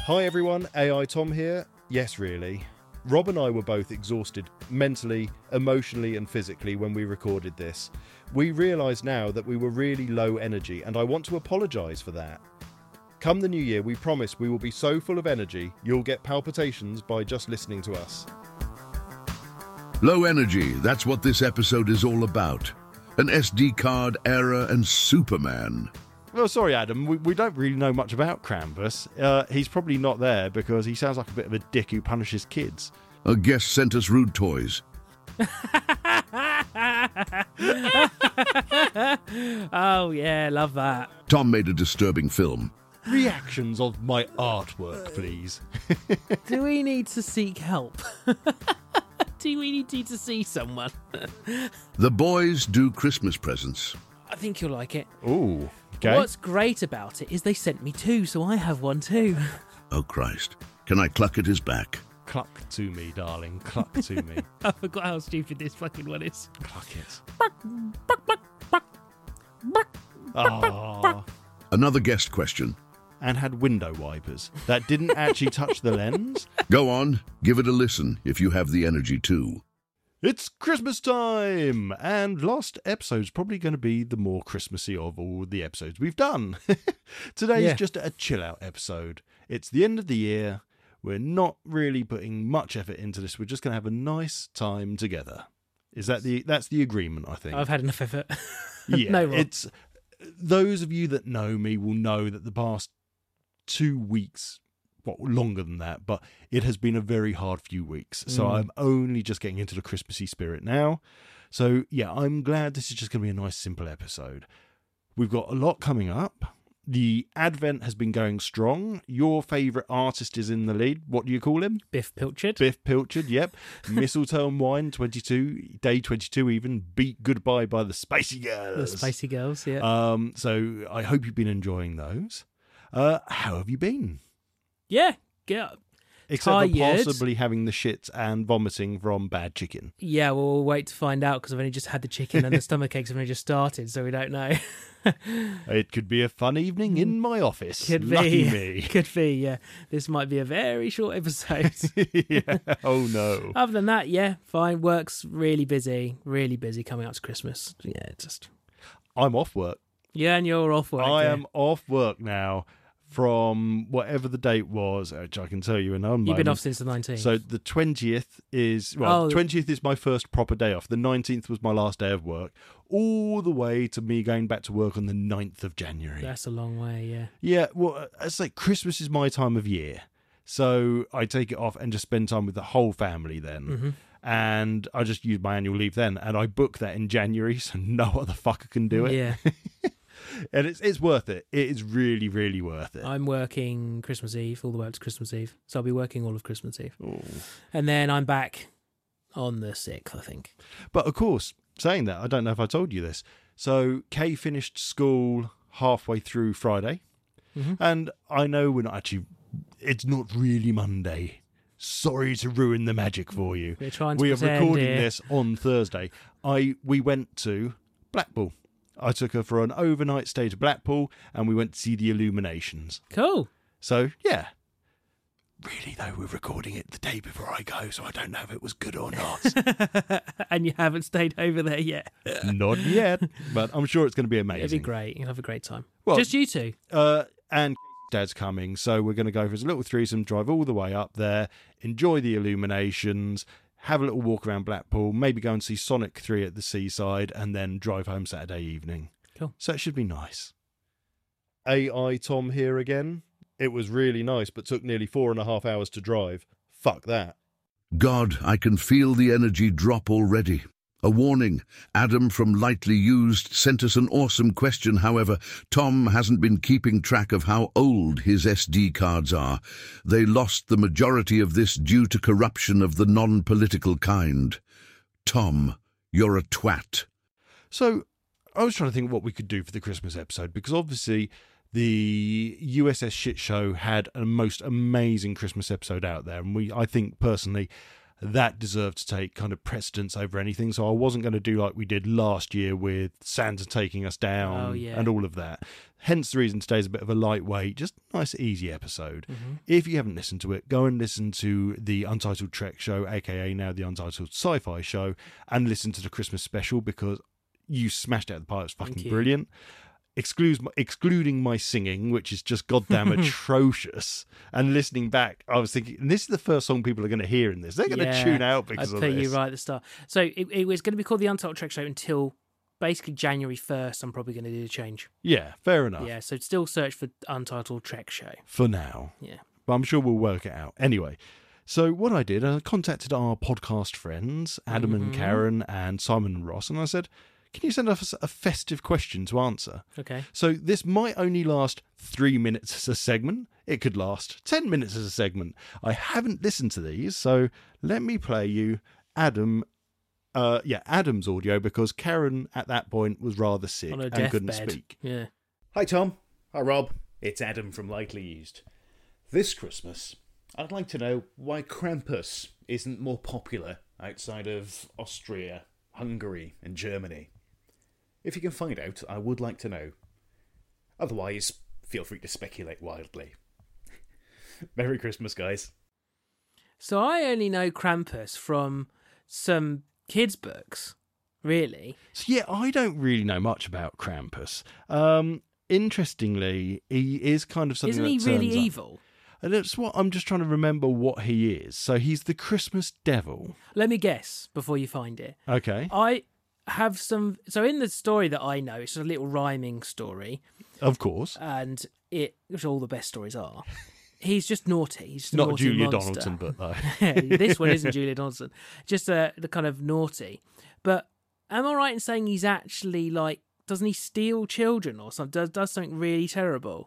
Hi everyone, AI Tom here. Yes, really. Rob and I were both exhausted mentally, emotionally and physically when we recorded this. We realise now that we were really low energy and I want to apologise for that. Come the new year, we promise we will be so full of energy you'll get palpitations by just listening to us. Low energy, that's what this episode is all about. An SD card era and Superman. Well, sorry Adam, we don't really know much about Krampus. He's probably not there because he sounds like a bit of a dick who punishes kids. A guest sent us rude toys. Oh yeah, love that. Tom made a disturbing film. Reactions of my artwork, please. Do we need to seek help? Do we need to see someone? The boys do Christmas presents. I think you'll like it. Ooh, okay. What's great about it is they sent me two, so I have one too. Oh Christ, can I cluck at his back? Cluck to me, darling, cluck to me. I forgot how stupid this fucking one is. Cluck it. Ah. Another guest question. And had window wipers that didn't actually touch the lens. Go on, give it a listen if you have the energy too. It's Christmas time! And last episode's probably going to be the more Christmassy of all the episodes we've done. Today's just a chill-out episode. It's the end of the year. We're not really putting much effort into this. We're just going to have a nice time together. That's the agreement, I think. I've had enough effort. Yeah, No, Rob. it's those of you that know me will know that the past 2 weeks, well, longer than that, but it has been a very hard few weeks. So I'm only just getting into the Christmassy spirit now. So yeah, I'm glad this is just going to be a nice, simple episode. We've got a lot coming up. The Advent has been going strong. Your favourite artist is in the lead. What do you call him? Biff Pilchard. Biff Pilchard, yep. Mistletoe and Wine 22, day 22 even, beat Goodbye by the Spicy Girls. The Spicy Girls, yeah. So I hope you've been enjoying those. How have you been? Yeah. Except for Tired. possibly having the shits and vomiting from bad chicken. Yeah, well, we'll wait to find out because I've only just had the chicken and the stomach aches have only just started, so we don't know. It could be a fun evening in my office. Could Lucky be. me. Could be, yeah. This might be a very short episode. Yeah. Oh no. Other than that, yeah, fine. Work's really busy coming up to Christmas. Yeah, I'm off work. Yeah, and you're off work. I yeah. am off work now from whatever the date was, which I can tell you in a moment. You've been off since the 19th. So the 20th is, 20th is my first proper day off. The 19th was my last day of work, all the way to me going back to work on the 9th of January. That's a long way, yeah. Yeah, well, it's like Christmas is my time of year. So I take it off and just spend time with the whole family then. Mm-hmm. And I just use my annual leave then. And I book that in January, so no other fucker can do it. Yeah. And it's worth it. It is really, really worth it. I'm working Christmas Eve, all the way up to Christmas Eve. So I'll be working all of Christmas Eve. Ooh. And then I'm back on the 6th, I think. But of course, saying that, I don't know if I told you this. So Kay finished school halfway through Friday. Mm-hmm. And I know we're not actually, it's not really Monday. Sorry to ruin the magic for you. We're trying to We are pretend recording here. this on Thursday. We went to Blackpool. I took her for an overnight stay to Blackpool and we went to see the Illuminations. Cool. So, yeah. Really, though, we're recording it the day before I go, so I don't know if it was good or not. And you haven't stayed over there yet. Not yet, but I'm sure it's going to be amazing. It'd be great. You'll have a great time. Well, just you two. And Dad's coming, so we're going to go for a little threesome, drive all the way up there, enjoy the Illuminations, have a little walk around Blackpool, maybe go and see Sonic 3 at the seaside, and then drive home Saturday evening. Cool. So it should be nice. AI Tom here again. It was really nice, but took nearly 4.5 hours to drive. Fuck that. God, I can feel the energy drop already. A warning. Adam from Lightly Used sent us an awesome question. However, Tom hasn't been keeping track of how old his SD cards are. They lost the majority of this due to corruption of the non-political kind. Tom, you're a twat. So I was trying to think what we could do for the Christmas episode, because obviously the USS Shit Show had a most amazing Christmas episode out there. And I think personally, that deserved to take kind of precedence over anything. So I wasn't going to do like we did last year with Santa taking us down and all of that. Hence the reason today's a bit of a lightweight, just nice, easy episode. If you haven't listened to it, go and listen to the Untitled Trek show, aka now the Untitled Sci-Fi show, and listen to the Christmas special because you smashed it out of the park. It's fucking brilliant. Excluding my singing, which is just goddamn atrocious, and listening back, I was thinking, this is the first song people are going to hear in this. They're going to tune out because of this. I put you right at the start. So it was going to be called the Untitled Trek Show until basically January 1st. I'm probably going to do a change. Yeah, fair enough. Yeah, so still search for Untitled Trek Show. For now. Yeah. But I'm sure we'll work it out. Anyway, so what I did, I contacted our podcast friends, Adam and Karen and Simon and Ross, and I said, can you send us a festive question to answer? Okay. So this might only last 3 minutes as a segment. It could last 10 minutes as a segment. I haven't listened to these, so let me play you Adam's audio, because Karen at that point was rather sick and couldn't speak. Yeah. Hi Tom. Hi Rob. It's Adam from Lightly Used. This Christmas, I'd like to know why Krampus isn't more popular outside of Austria, Hungary and Germany. If you can find out, I would like to know. Otherwise, feel free to speculate wildly. Merry Christmas, guys. So I only know Krampus from some kids' books, really. So yeah, I don't really know much about Krampus. Interestingly, he is kind of something. Isn't he really evil? And that's what I'm just trying to remember what he is. So he's the Christmas devil. Let me guess before you find it. Okay. I have some. So in the story that I know, it's a little rhyming story. Of course. And which all the best stories are. He's just naughty. He's just a not naughty Julia monster. Donaldson, but though. This one isn't Julia Donaldson. Just the kind of naughty. But am I right in saying he's actually like? Doesn't he steal children or something? Does something really terrible?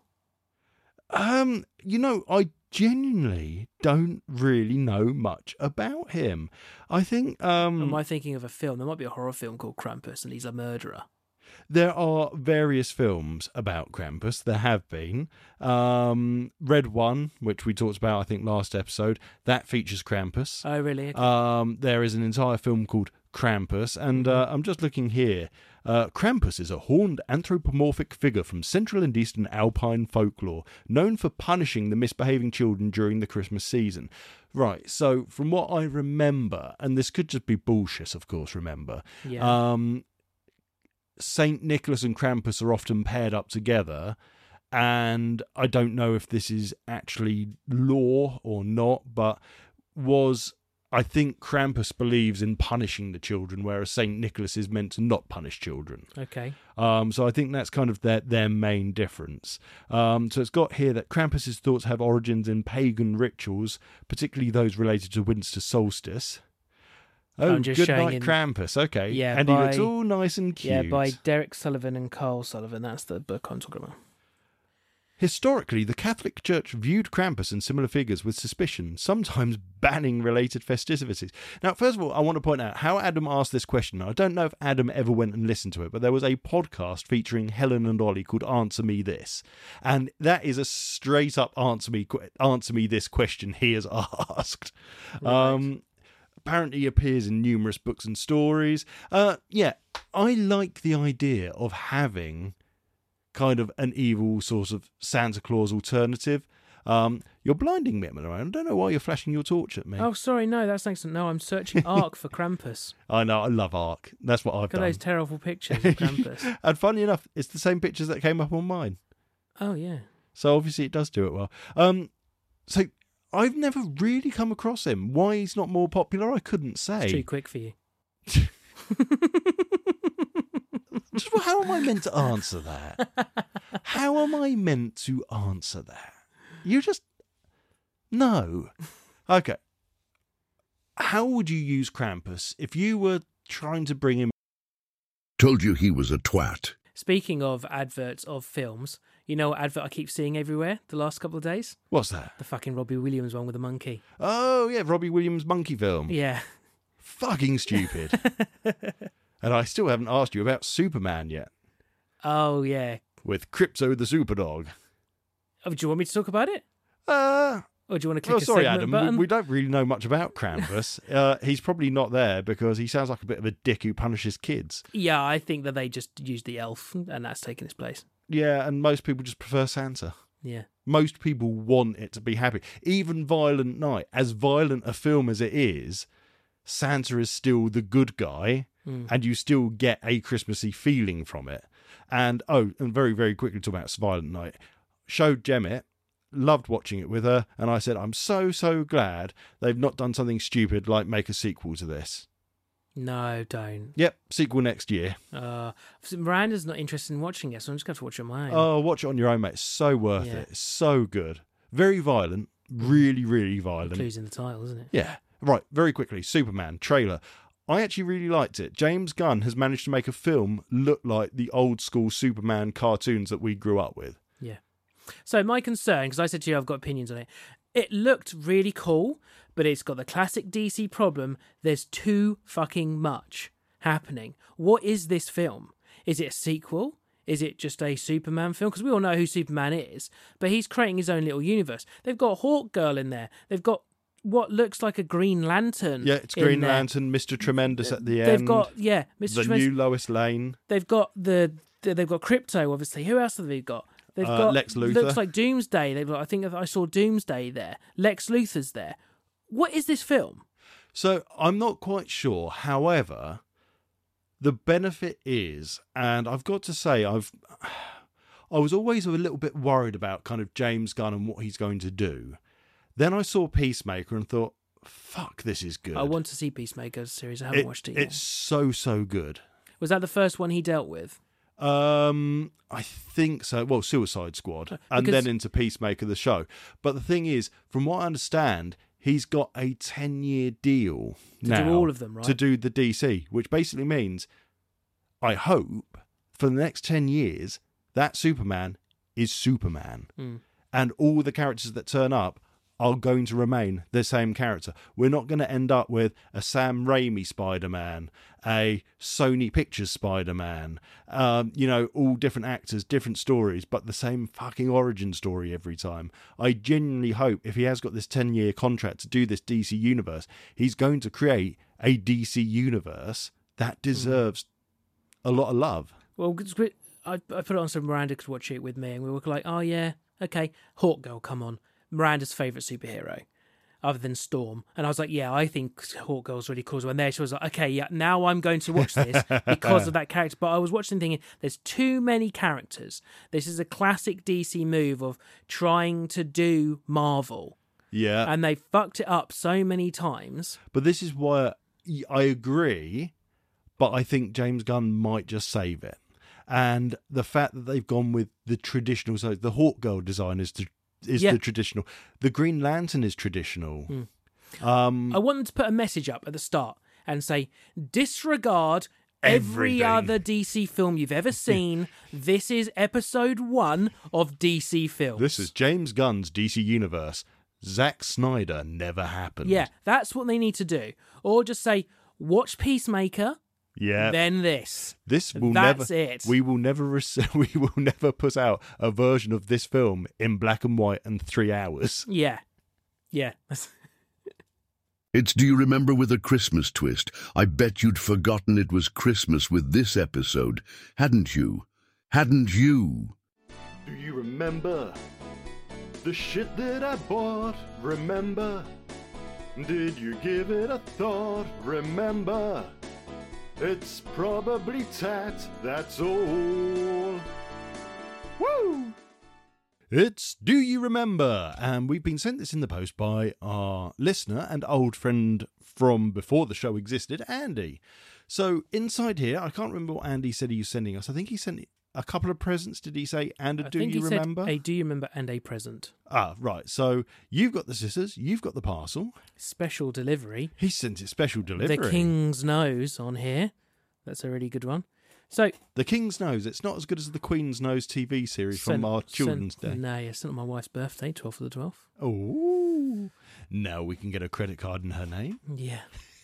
I genuinely don't really know much about him. I think Am I thinking of a film? There might be a horror film called Krampus and he's a murderer. There are various films about Krampus. There have been. Red One, which we talked about, I think, last episode, that features Krampus. Oh, really? Okay. There is an entire film called Krampus, and I'm just looking here. Krampus is a horned anthropomorphic figure from Central and Eastern Alpine folklore, known for punishing the misbehaving children during the Christmas season. Right, so from what I remember, and this could just be bullshit, of course, remember, Saint Nicholas and Krampus are often paired up together, and I don't know if this is actually lore or not, but I think Krampus believes in punishing the children, whereas Saint Nicholas is meant to not punish children. Okay. So I think that's kind of their main difference. So it's got here that Krampus's thoughts have origins in pagan rituals, particularly those related to winter solstice. Oh, good night, Krampus. Okay. Yeah, and he looks all nice and cute. Yeah, by Derek Sullivan and Carl Sullivan. That's the book I'm talking about. Historically, the Catholic Church viewed Krampus and similar figures with suspicion, sometimes banning related festivities. Now, first of all, I want to point out how Adam asked this question. I don't know if Adam ever went and listened to it, but there was a podcast featuring Helen and Ollie called Answer Me This. And that is a straight up answer me this question he has asked. Right. Apparently appears in numerous books and stories. I like the idea of having kind of an evil sort of Santa Claus alternative. You're blinding me at the moment. I don't know why you're flashing your torch at me. Oh, sorry, no, that's thanks. No, I'm searching Ark for Krampus. I know, I love Ark. That's what I've done. Look at those terrible pictures of Krampus. And funny enough, it's the same pictures that came up on mine. Oh, yeah. So obviously it does do it well. So I've never really come across him. Why he's not more popular, I couldn't say. It's too quick for you. How am I meant to answer that? How am I meant to answer that? You just... No. Okay. How would you use Krampus if you were trying to bring him... Told you he was a twat. Speaking of adverts of films, you know what advert I keep seeing everywhere the last couple of days? What's that? The fucking Robbie Williams one with the monkey. Oh, yeah, Robbie Williams monkey film. Yeah. Fucking stupid. And I still haven't asked you about Superman yet. Oh, yeah. With Crypto the Superdog. Oh, do you want me to talk about it? Or do you want to click Oh, a sorry, segment Adam. button? We don't really know much about Krampus. He's probably not there because he sounds like a bit of a dick who punishes kids. Yeah, I think that they just used the elf and that's taken its place. Yeah, and most people just prefer Santa. Yeah. Most people want it to be happy. Even Violent Night, as violent a film as it is, Santa is still the good guy, and you still get a Christmassy feeling from it. And very, very quickly talk about Violent Night. Showed Jem it, loved watching it with her, and I said, I'm so, so glad they've not done something stupid like make a sequel to this. No, don't. Yep, sequel next year. Miranda's not interested in watching it, so I'm just going to watch it on my own. Oh, watch it on your own, mate. It's so worth it. It's so good. Very violent. Really, really violent. Clues in the title, isn't it? Yeah. Right, very quickly. Superman trailer. I actually really liked it. James Gunn has managed to make a film look like the old school Superman cartoons that we grew up with. Yeah. So my concern, because I said to you I've got opinions on it, it looked really cool, but it's got the classic DC problem. There's too fucking much happening. What is this film? Is it a sequel? Is it just a Superman film? Because we all know who Superman is, but he's creating his own little universe. They've got Hawk Girl in there. They've got what looks like a Green Lantern. Yeah, it's Green Lantern, Mr. Tremendous at the end. They've got Mr. The Tremendous. new Lois Lane. They've got they've got Crypto, obviously. Who else have they got? They've got Lex Luthor. Looks like Doomsday. They've got, I think I saw Doomsday there. Lex Luthor's there. What is this film? So I'm not quite sure. However, the benefit is, and I've got to say, I was always a little bit worried about kind of James Gunn and what he's going to do. Then I saw Peacemaker and thought, fuck, this is good. I want to see Peacemaker's series. I haven't watched it yet. It's so, so good. Was that the first one he dealt with? I think so. Well, Suicide Squad, and then into Peacemaker, the show. But the thing is, from what I understand, he's got a 10-year deal to do all of them, right? To do the DC, which basically means, I hope, for the next 10 years, that Superman is Superman. And all the characters that turn up are going to remain the same character. We're not going to end up with a Sam Raimi Spider-Man, a Sony Pictures Spider-Man, all different actors, different stories, but the same fucking origin story every time. I genuinely hope if he has got this 10-year contract to do this DC universe, he's going to create a DC universe that deserves a lot of love. Well, I put it on so Miranda could watch it with me, and we were like, oh yeah, okay, Hawk Girl, come on. Miranda's favourite superhero, other than Storm. And I was like, yeah, I think Hawk Girl's really cool. And there she was like, okay, yeah, now I'm going to watch this because of that character. But I was watching thinking, there's too many characters. This is a classic DC move of trying to do Marvel. Yeah. And they fucked it up so many times. But this is why I agree, but I think James Gunn might just save it. And the fact that they've gone with the traditional, so the Hawk Girl design is the traditional. The Green Lantern is traditional. I want them to put a message up at the start and say, disregard every other DC film you've ever seen. This is episode 1 of DC films. This is James Gunn's DC universe. Zack Snyder never happened. Yeah, that's what they need to do. Or just say, watch Peacemaker. Yeah. Then this. This will That's never. it. We will never. We will never put out a version of this film in black and white and 3 hours. Yeah. It's Do You Remember with a Christmas twist. I bet you'd forgotten it was Christmas with this episode, hadn't you? Hadn't you? Do you remember the shit that I bought? Remember? Did you give it a thought? Remember? It's probably tat, that's all. Woo! It's Do You Remember? And we've been sent this in the post by our listener and old friend from before the show existed, Andy. So inside here, I can't remember what Andy said he was sending us. I think he sent a couple of presents, did he say? And a Do You Remember? A Do You Remember and a present. Ah, right. So you've got the scissors, you've got the parcel. Special delivery. He sent it special delivery. The King's Nose on here. That's a really good one. So The King's Nose. It's not as good as the Queen's Nose TV series from our Children's Day. No, it's not my wife's birthday, 12th of the 12th. Oh, now we can get a credit card in her name. Yeah.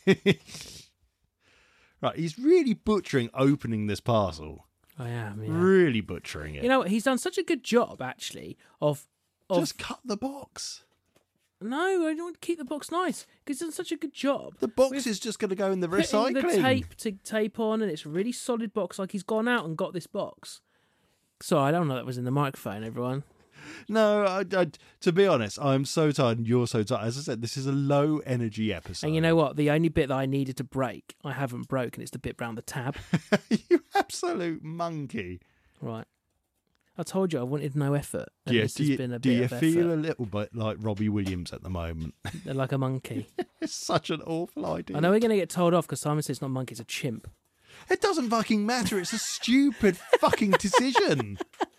Right, he's really butchering opening this parcel. I am, yeah. Really butchering it. You know, he's done such a good job, actually, of just cut the box. No, I want to keep the box nice because it's done such a good job. The box is just going to go in the Putting recycling. the tape to tape on, and it's a really solid box. Like he's gone out and got this box. Sorry, I don't know that was in the microphone, everyone. No, to be honest, I'm so tired and you're so tired. As I said, this is a low energy episode. And you know what? The only bit that I needed to break, I haven't broken. It's the bit round the tab. You absolute monkey. Right. I told you I wanted no effort. And Yeah, this do has you, been a do bit you of feel effort. a little bit like Robbie Williams at the moment? Like a monkey. It's such an awful idea. I know we're going to get told off because Simon says it's not a monkey, it's a chimp. It doesn't fucking matter. It's a stupid fucking decision.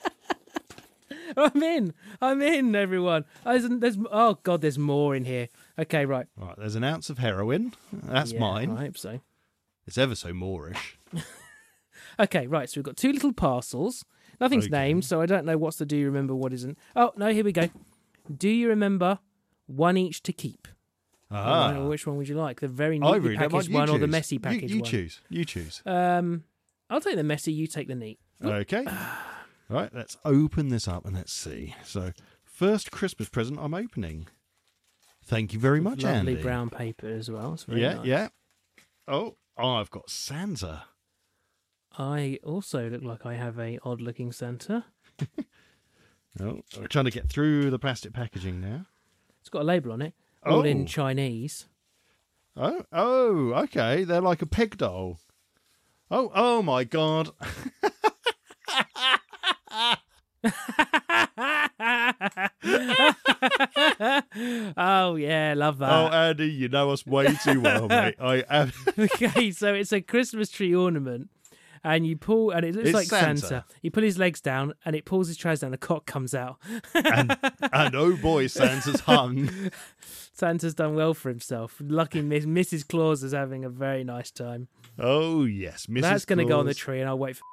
I'm in, everyone. Oh, God, there's more in here. Okay, right. Right, there's an ounce of heroin. That's Yeah, mine. I hope so. It's ever so Moorish. Okay, right, so we've got 2 little parcels. Nothing's Okay. named, so I don't know what's the do you remember, what isn't. Oh, no, here we go. Do you remember one each to keep? Ah. Which one would you like? The very I neatly really don't mind. packaged You one or the choose. messy packaged you one? choose. You choose. I'll take the messy, you take the neat. Okay. Right, let's open this up and let's see. So, first Christmas present I'm opening. Thank you very much, Lovely Andy. brown paper as well. It's very Yeah, nice. yeah. Oh, I've got Santa. I also look like I have a odd-looking Santa. Oh, we're trying to get through the plastic packaging now. It's got a label on it, all in Oh. Chinese. Oh, okay. They're like a peg doll. Oh my God. Oh yeah, love that. Oh, Andy, you know us way too well, mate. I am. Okay, so it's a Christmas tree ornament, and you pull, and it looks It's like Santa. Santa. You pull his legs down, and it pulls his trousers down. A cock comes out. And oh boy, Santa's hung. Santa's done well for himself. Lucky Mrs. Claus is having a very nice time. Oh yes, Mrs. That's going to go on the Claus. tree, and I'll wait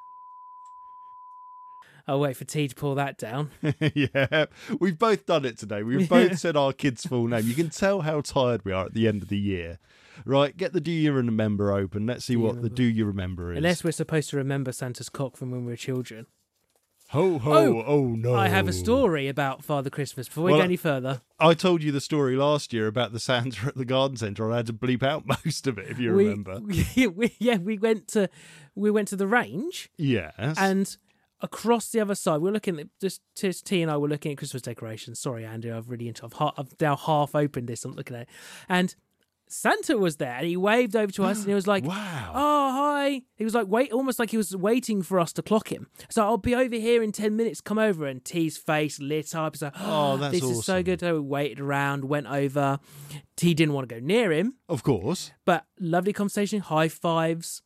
for T to pull that down. Yeah, we've both done it today. We've both said our kid's full name. You can tell how tired we are at the end of the year. Right, get the Do You Remember open. Let's see what the Do You Remember is. Unless we're supposed to remember Santa's cock from when we were children. Ho, ho, oh no. I have a story about Father Christmas. Before we Well, go any further, I told you the story last year about the Santa at the garden centre, and I had to bleep out most of it, if you remember. we went to the range, Yes. and across the other side, we're looking at just T and I were looking at Christmas decorations. Sorry, Andy, I've now half opened this. I'm looking at it, and Santa was there, and he waved over to us, and he was like, Wow. "Oh, hi!" He was like, almost like he was waiting for us to clock him. So I'll be over here in 10 minutes. Come over, and T's face lit up. He's like, Oh, that's this is so awesome. good. So we waited around, went over. T didn't want to go near him, Of course. but lovely conversation, high fives,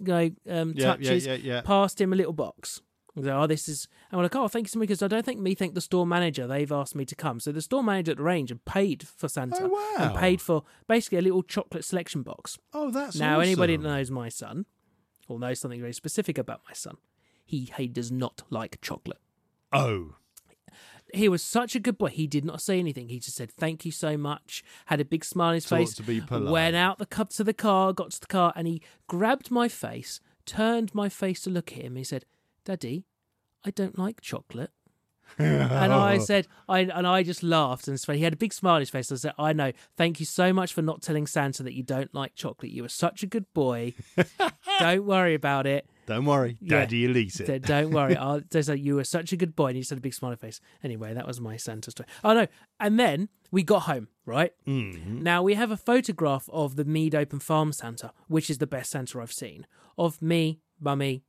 touches. Yeah. Passed him a little box. He's like, this is, and we're like, oh, thank you so much, because I don't think me thank the store manager. They've asked me to come. So the store manager at the range had paid for Santa. Oh, wow. And paid for basically a little chocolate selection box. Oh, that's Now, awesome. anybody that knows my son, or knows something very specific about my son, he does not like chocolate. Oh. He was such a good boy. He did not say anything. He just said, thank you so much, had a big smile on his Thought face, to be polite. went out to the car, got to the car, and he grabbed my face, turned my face to look at him, and he said, Daddy, I don't like chocolate. And I said, I just laughed, and he had a big smile on his face. I said, I know, thank you so much for not telling Santa that you don't like chocolate. You were such a good boy. Don't worry about it. Don't worry. Yeah. Daddy Elise it. Said, don't worry. You were such a good boy. And he just had a big smiley face. Anyway, that was my Santa story. Oh, no. And then we got home, right? Mm-hmm. Now, we have a photograph of the Mead Open Farm Santa, which is the best Santa I've seen, of me, Mummy,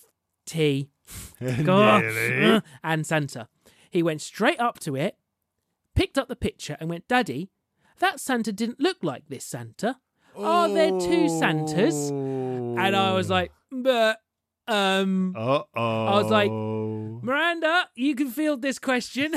T, Nearly. and Santa. He went straight up to it, picked up the picture, and went, Daddy, that Santa didn't look like this Santa. Are there two Santas? And I was like, but, Uh-oh. I was like, Miranda, you can field this question.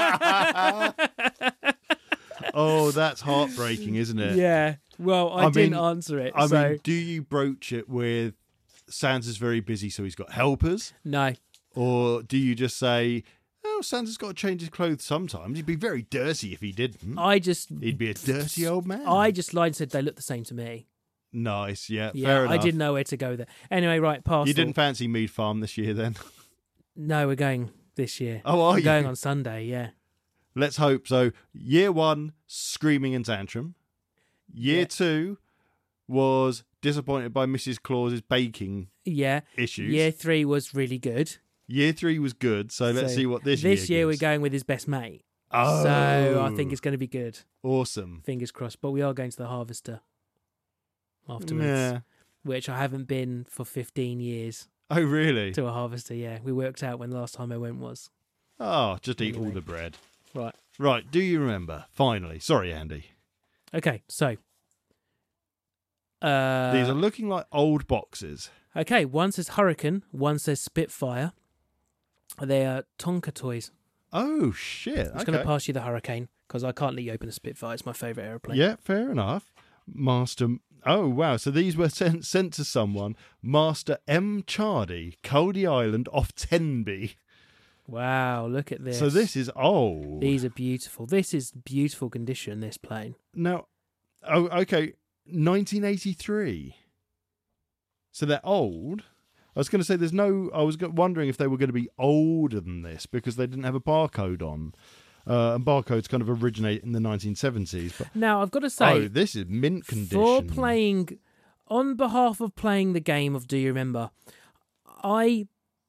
Oh, that's heartbreaking, isn't it? Yeah. Well, I didn't mean- answer it. I so mean, do you broach it with Santa's very busy, so he's got helpers? no. Or do you just say, oh, Santa's got to change his clothes sometimes? He'd be very dirty if he didn't. He'd be a dirty old man. I just lied and said they look the same to me. Nice, yeah, Yeah, fair enough. I didn't know where to go there. Anyway, right, parcel. You didn't fancy Mead Farm this year then? No, we're going this year. Oh, are we're you? going on Sunday, yeah. let's hope. So year 1, screaming and tantrum. Year 2 was disappointed by Mrs. Claus's baking issues. Year 3 was really good. Year 3 was good. So let's see what this year we're gives. going with his best mate. Oh. So I think it's going to be good. Awesome. Fingers crossed. But we are going to the Harvester afterwards, Yeah. which I haven't been for 15 years Oh, really? to a Harvester. Yeah, we worked out when the last time I went was. Oh, just eat all Anyway. the bread. Right. Right, do you remember? Finally. Sorry, Andy. Okay, so. These are looking like old boxes. Okay, one says Hurricane, one says Spitfire. They are Tonka toys. Oh, shit. I'm just going to pass you the Hurricane because I can't let you open a Spitfire. It's my favourite aeroplane. Yeah, fair enough. Master... Oh, wow. So these were sent to someone. Master M. Chardy, Cody Island off Tenby. Wow, look at this. So this is old. These are beautiful. This is beautiful condition, this plane. Now, oh, okay, 1983. So they're old. I was going to say I was wondering if they were going to be older than this because they didn't have a barcode on. And barcodes kind of originate in the 1970s. But Now, I've got to say, this is mint condition. on behalf of playing the game of Do You Remember, I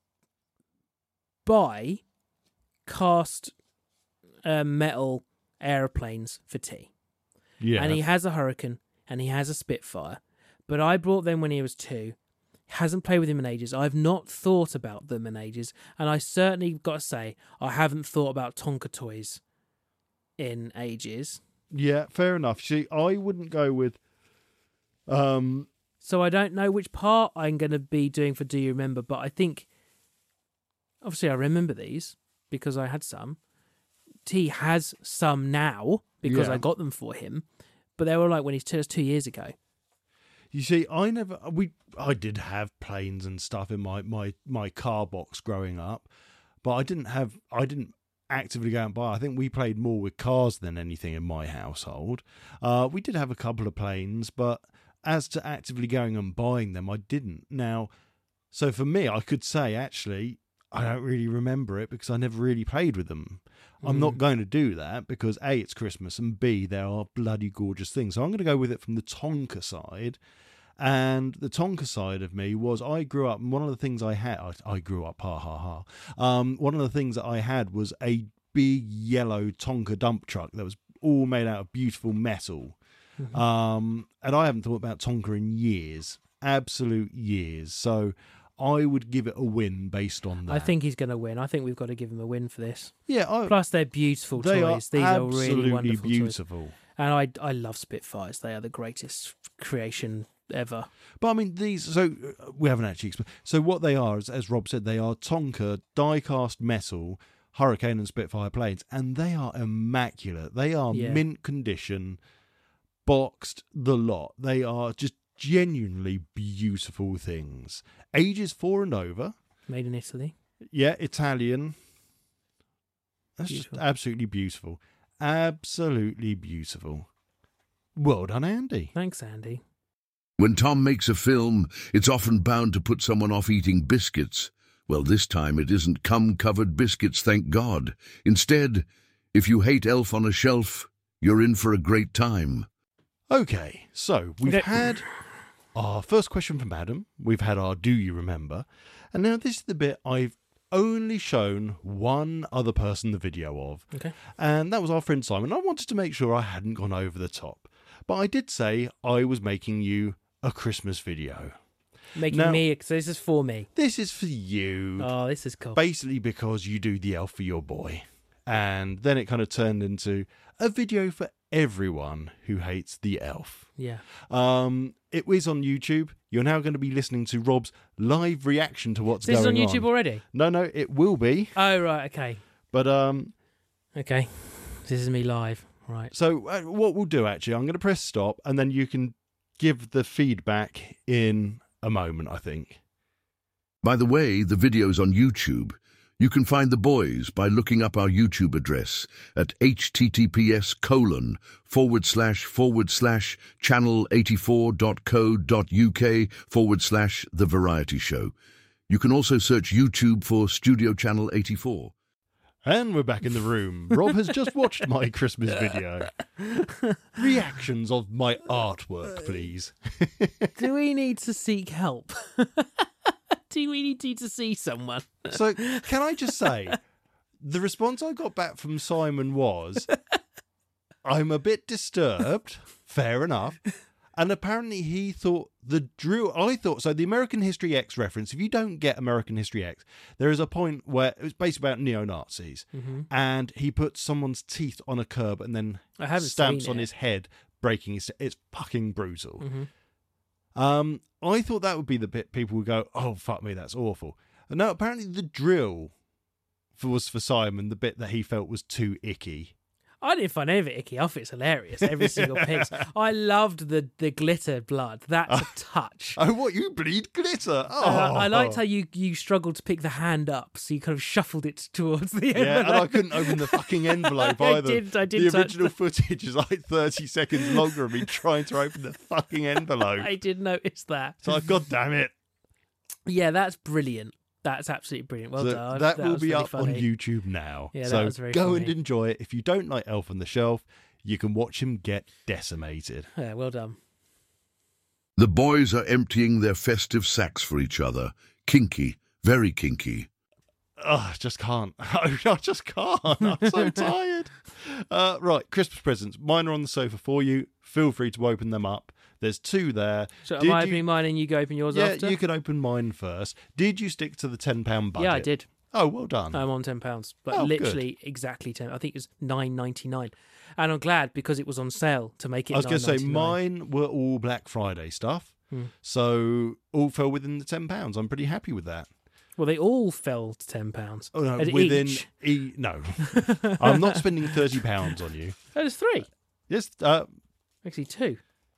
buy cast metal aeroplanes for T. Yeah. And he has a Hurricane and he has a Spitfire. But I brought them when he was 2. Hasn't played with him in ages. I've not thought about them in ages. And I certainly got to say, I haven't thought about Tonka toys in ages. Yeah, fair enough. See, I wouldn't go with... So I don't know which part I'm going to be doing for Do You Remember, but I think... Obviously, I remember these because I had some. T has some now because I got them for him. But they were like when it was 2 years ago. You see, I did have planes and stuff in my car box growing up, but I didn't actively go and buy. I think we played more with cars than anything in my household. We did have a couple of planes, but as to actively going and buying them, I didn't. Now, so for me, I could say actually, I don't really remember it because I never really played with them. I'm not going to do that because A, it's Christmas, and B, they are bloody gorgeous things. So I'm going to go with it from the Tonka side. And the Tonka side of me was I grew up, and one of the things I had, I grew up, ha ha ha. One of the things that I had was a big yellow Tonka dump truck that was all made out of beautiful metal. And I haven't thought about Tonka in years, absolute years. So I would give it a win based on that. I think he's going to win. I think we've got to give him a win for this. Yeah. Plus, they're beautiful They toys. are These are absolutely really wonderful beautiful. toys. And I love Spitfires. They are the greatest creation ever. But I mean, we haven't actually explained. So what they are, as Rob said, they are Tonka die-cast metal Hurricane and Spitfire planes, and they are immaculate. They are mint condition, boxed the lot. They are just genuinely beautiful things. Ages 4 and over. Made in Italy. Yeah, Italian. That's Beautiful. just absolutely beautiful. Absolutely beautiful. Well done, Andy. Thanks, Andy. When Tom makes a film, it's often bound to put someone off eating biscuits. Well, this time it isn't cum-covered biscuits, thank God. Instead, if you hate Elf on a Shelf, you're in for a great time. Okay, so we've had our first question from Adam. We've had our Do You Remember? And now this is the bit I've only shown one other person the video of. Okay. And that was our friend Simon. I wanted to make sure I hadn't gone over the top. But I did say I was making you a Christmas video. So this is for me. This is for you. Oh, this is cool. Basically because you do the elf for your boy. And then it kind of turned into a video for everyone who hates the elf. Yeah. It was on YouTube. You're now going to be listening to Rob's live reaction to what's going on. This is on YouTube already? No, it will be. Oh, right, okay. But, okay. This is me live. Right. So what we'll do, actually, I'm going to press stop, and then you can give the feedback in a moment, I think. By the way, the video's on YouTube. You can find the boys by looking up our YouTube address at https://channel84.co.uk/The Variety Show. You can also search YouTube for Studio Channel 84. And we're back in the room. Rob has just watched my Christmas video. Reactions of my artwork, please. Do we need to seek help? Do we need to see someone? So, can I just say, the response I got back from Simon was, I'm a bit disturbed. Fair enough. And apparently he thought the drill... I thought... So the American History X reference, if you don't get American History X, there is a point where it was basically about neo-Nazis. And he puts someone's teeth on a curb and then stamps on his head, breaking his... It's fucking brutal. I thought that would be the bit people would go, oh, fuck me, that's awful. And no, apparently the drill was for Simon the bit that he felt was too icky. I didn't find any of it icky. I think it's hilarious. Every single pig. I loved the glitter blood. That's a touch. Oh, what? You bleed glitter? Oh. I liked how you struggled to pick the hand up, so you kind of shuffled it towards the envelope. Yeah, and I couldn't open the fucking envelope either. I did. The original footage is like 30 seconds longer of me trying to open the fucking envelope. I did notice that. So, God damn it. Yeah, that's brilliant. That's absolutely brilliant. Well done. That will be really up funny. on YouTube now. Yeah, so that was very go funny. and enjoy it. If you don't like Elf on the Shelf, you can watch him get decimated. Yeah, well done. The boys are emptying their festive sacks for each other. Kinky, very kinky. Oh, I just can't. I just can't. I'm so tired. Right, Christmas presents. Mine are on the sofa for you. Feel free to open them up. There's 2 there. So am I opening mine and you go open yours after? Yeah, you can open mine first. Did you stick to the £10 budget? Yeah, I did. Oh, well done. I'm on £10. Like Oh, literally exactly 10. I think it was $9.99. And I'm glad because it was on sale to make it I was going to say, $9.99. mine were all Black Friday stuff. So all fell within the £10. I'm pretty happy with that. Well, they all fell to £10. Oh, no, At within... each. No. I'm not spending £30 on you. Oh, there's 3. Yes, Actually, 2.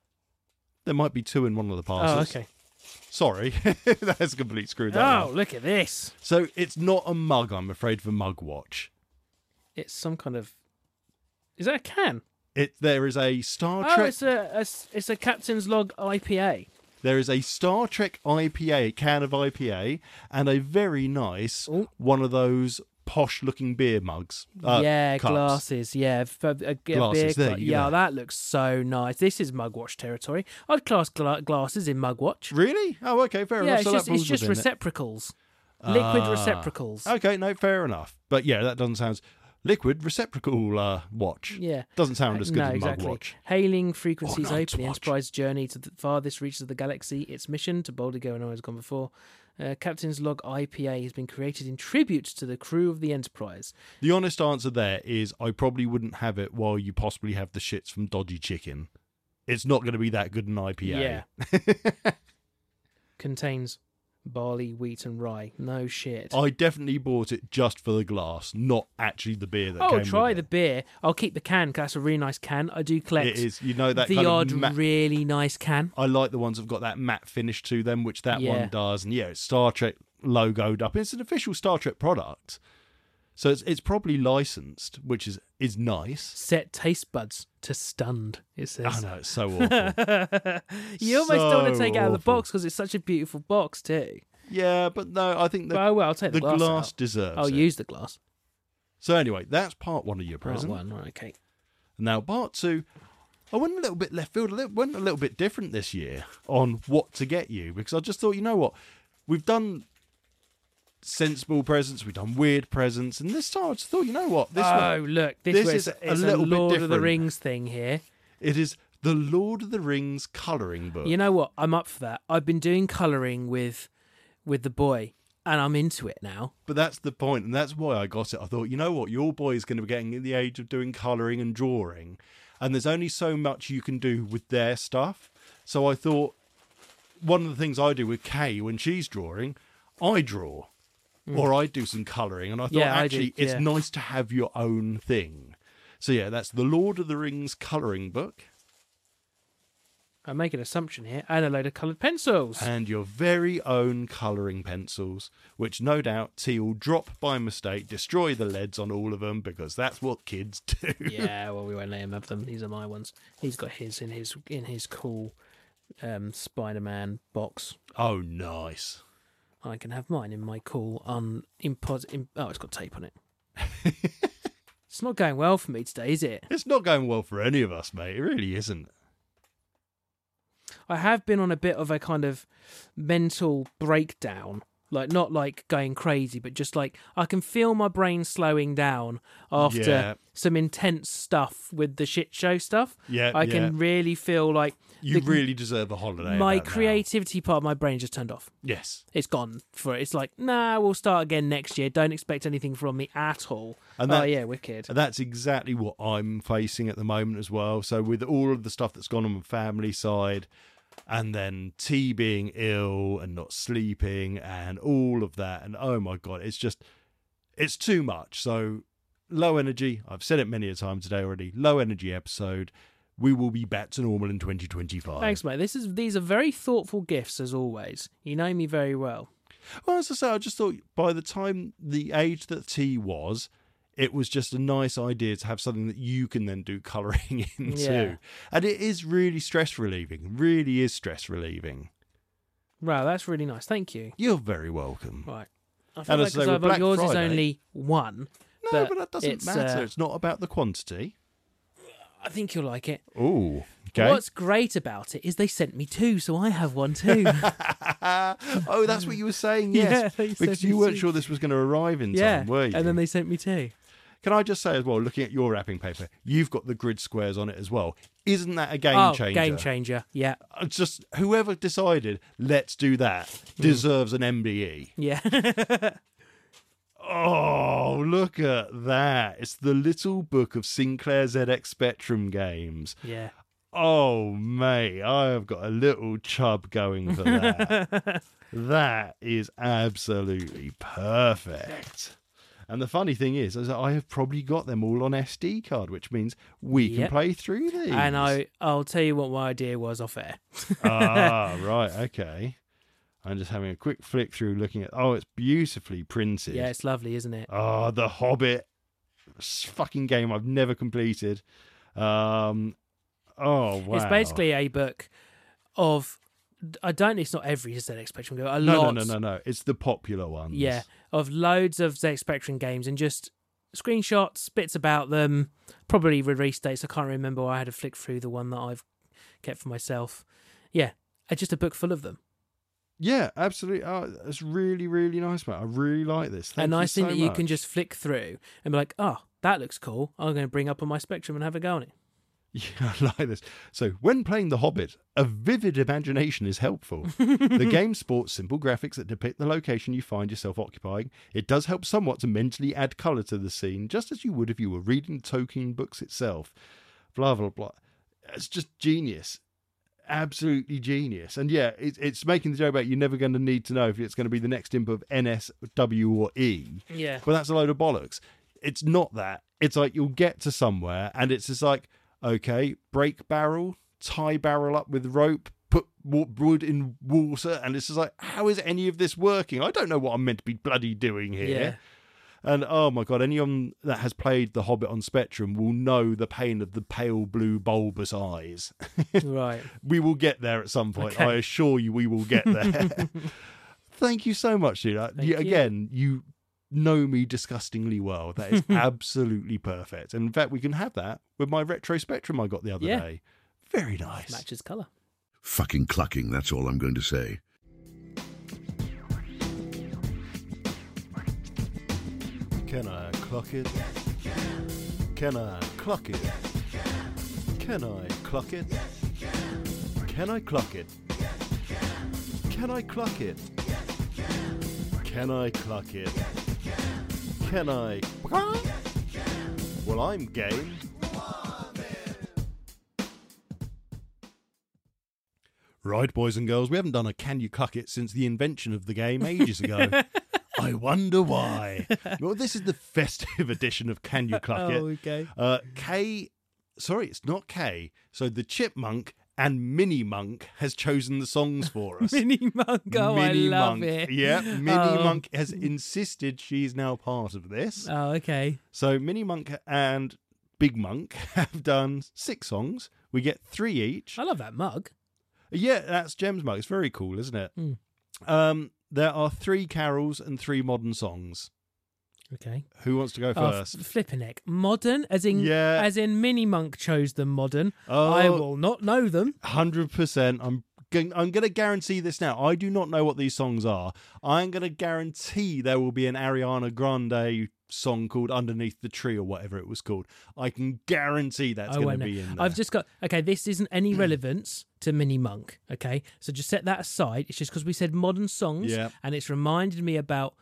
there might be 2 in one of the parcels. Oh, okay. Sorry. That's a complete screw that Oh, up. look at this. So it's not a mug, I'm afraid, for Mug Watch. It's some kind of... Is that a can? There is a Star Oh, Trek... it's a Captain's Log IPA. There is a Star Trek IPA, can of IPA, and a very nice one of those posh-looking beer mugs. Yeah, cups. glasses. Yeah, a Glasses, beer there you yeah, go. that looks so nice. This is Mugwatch territory. I'd class glasses in Mugwatch. Really? Oh, okay, fair Yeah, enough. So it's that falls just within it. receptacles. Liquid receptacles. Okay, no, fair enough. But yeah, that doesn't sound... Liquid receptacle watch. Yeah. Doesn't sound as good No, as exactly. Mug Watch. Hailing frequencies Or not open. The watch. Enterprise journey to the farthest reaches of the galaxy. Its mission to boldly go where no one's gone before. Captain's Log IPA has been created in tribute to the crew of the Enterprise. The honest answer there is I probably wouldn't have it while you possibly have the shits from Dodgy Chicken. It's not going to be that good an IPA. Yeah. Contains barley, wheat, and rye. No shit. I definitely bought it just for the glass, not actually the beer that Oh, came try with the it. beer. I'll keep the can because that's a really nice can. I do collect It is, you know, that the kind odd of matte... really nice can. I like the ones that've got that matte finish to them, which that Yeah. one does. And yeah, it's Star Trek logoed up. It's an official Star Trek product. So it's probably licensed, which is nice. Set taste buds to stunned, it says. I know, it's so awful. You almost don't want to So take it out of the awful. box because it's such a beautiful box too. Yeah, but no, I think But I will. I'll take the glass out. deserves I'll it. use the glass. So anyway, that's part 1 of your Part present. one, right, okay. Now, part 2, I went a little bit left field, went a little bit different this year on what to get you, because I just thought, you know what, we've done sensible presents, we've done weird presents, and this time I just thought, you know what, Look, this is is a a little bit Lord of the different. Rings thing here. it is the Lord of the Rings colouring book. You know what? I'm up for that. I've been doing colouring with the boy, and I'm into it now. But that's the point, and that's why I got it. I thought, you know what, your boy is going to be getting in the age of doing colouring and drawing, and there's only so much you can do with their stuff. So I thought, one of the things I do with Kay when she's drawing, I draw, or I do some colouring, and I thought, Yeah, I actually, do, it's yeah. nice to have your own thing. So yeah, that's the Lord of the Rings colouring book, I make an assumption here, and a load of coloured pencils. and your very own colouring pencils, which no doubt T will drop by mistake, destroy the leads on all of them, because that's what kids do. Yeah, well, we won't let him have them. These are my ones. He's got his in his cool Spider-Man box. Oh, nice. I can have mine in my cool oh, it's got tape on it. It's not going well for me today, is it? It's not going well for any of us, mate. It really isn't. I have been on a bit of a kind of mental breakdown. Like, not like going crazy, but just like I can feel my brain slowing down after some intense stuff with the shit show stuff. Yeah, I can really feel like you really deserve a holiday. my about now. creativity part of my brain just turned off. Yes. It's gone for it. It's like, nah, we'll start again next year. Don't expect anything from me at all. And oh, yeah, wicked. And that's exactly what I'm facing at the moment as well. So with all of the stuff that's gone on the family side, and then T being ill and not sleeping and all of that, and oh my God, it's too much. So low energy. I've said it many a time today already. Low energy episode. We will be back to normal in 2025. Thanks, mate. These are very thoughtful gifts, as always. You know me very well. Well, as I say, I just thought by the time the age that T was, it was just a nice idea to have something that you can then do colouring into. Yeah. And it is really stress relieving. Really is stress relieving. Wow, that's really nice. Thank you. You're very welcome. Right. I And feel like as I say, with Black yours is Friday- only one. No, but that doesn't it's, matter. It's not about the quantity. I think you'll like it. Oh, okay. What's great about it is they sent me two, so I have one too. Oh, that's what you were saying, Yeah, yes. they sent Because me you weren't two. sure this was going to arrive in yeah, time, were you? and then they sent me two. Can I just say as well, looking at your wrapping paper, you've got the grid squares on it as well. Isn't that a game changer? Game changer, yeah. It's just whoever decided, let's do that, deserves an MBE. Yeah. Oh, look at that. It's the little book of Sinclair ZX Spectrum games. yeah. Oh, mate, I have got a little chub going for that. That is absolutely perfect. And the funny thing is that I have probably got them all on SD card, which means we can Yep. play through these. And I'll tell you what my idea was off air. Ah, right, okay. I'm just having a quick flick through looking at... Oh, it's beautifully printed. Yeah, it's lovely, isn't it? Oh, The Hobbit. Fucking game I've never completed. Oh, wow. It's basically a book of... it's not every ZX Spectrum game. No. It's the popular ones. Yeah, of loads of ZX Spectrum games and just screenshots, bits about them, probably release dates. I can't remember. I had to flick through the one that I've kept for myself. Yeah, just a book full of them. Yeah, absolutely. Oh, it's really, really nice, mate. I really like this. Thank A nice you thing so that you much. can just flick through and be like, oh, that looks cool. I'm going to bring up on my Spectrum and have a go on it. Yeah, I like this. So, when playing The Hobbit, a vivid imagination is helpful. The game sports simple graphics that depict the location you find yourself occupying. It does help somewhat to mentally add colour to the scene, just as you would if you were reading the Tolkien books itself. Blah, blah, blah. It's just genius. Absolutely genius. And yeah, it's making the joke about you're never going to need to know if it's going to be the next imp of NS, W, or E. Yeah. But that's a load of bollocks. It's not that. It's like you'll get to somewhere and it's just like, okay, break barrel, tie barrel up with rope, put wood in water, and it's just like, how is any of this working? I don't know what I'm meant to be bloody doing here. Yeah. And oh my God, anyone that has played The Hobbit on Spectrum will know the pain of the pale blue bulbous eyes. Right. We will get there at some point. Okay. I assure you we will get there. Thank you so much, dude. Thank you. Again, you know me disgustingly well. That is absolutely perfect. And in fact, we can have that with my retro Spectrum I got the other Yeah. day. Very nice. Matches colour. Fucking clucking, that's all I'm going to say. Can I clock it? Can I clock it? Can I clock it? Can I clock it? Can I clock it? Can I clock it? Can I... Well, I'm game. Right, boys and girls, we haven't done a Can You Cluck It since the invention of the game ages ago. I wonder why. Well, this is the festive edition of Can You Cluck It. Okay. Sorry, it's not K. So the Chipmunk and Mini Monk has chosen the songs for us. Mini Monk. Oh, Mini I love Monk. it. Yeah, Mini Oh. Monk has insisted she's now part of this. Oh, okay. So Mini Monk and Big Monk have done 6 songs. We get 3 each. I love that mug. Yeah, that's Gem's mug. It's very cool, isn't it? Mm. There are 3 carols and 3 modern songs. Okay. Who wants to go first? Flipping heck. Modern, as in Yeah. as in Mini Monk chose them modern. Oh. I will not know them. 100%. I'm going to guarantee this now. I do not know what these songs are. I'm going to guarantee there will be an Ariana Grande song called Underneath the Tree or whatever it was called. I can guarantee that's going to be in there. I've just got... Okay, this isn't any relevance to Mini Monk, okay? So just set that aside. It's just because we said modern songs, Yeah. and it's reminded me about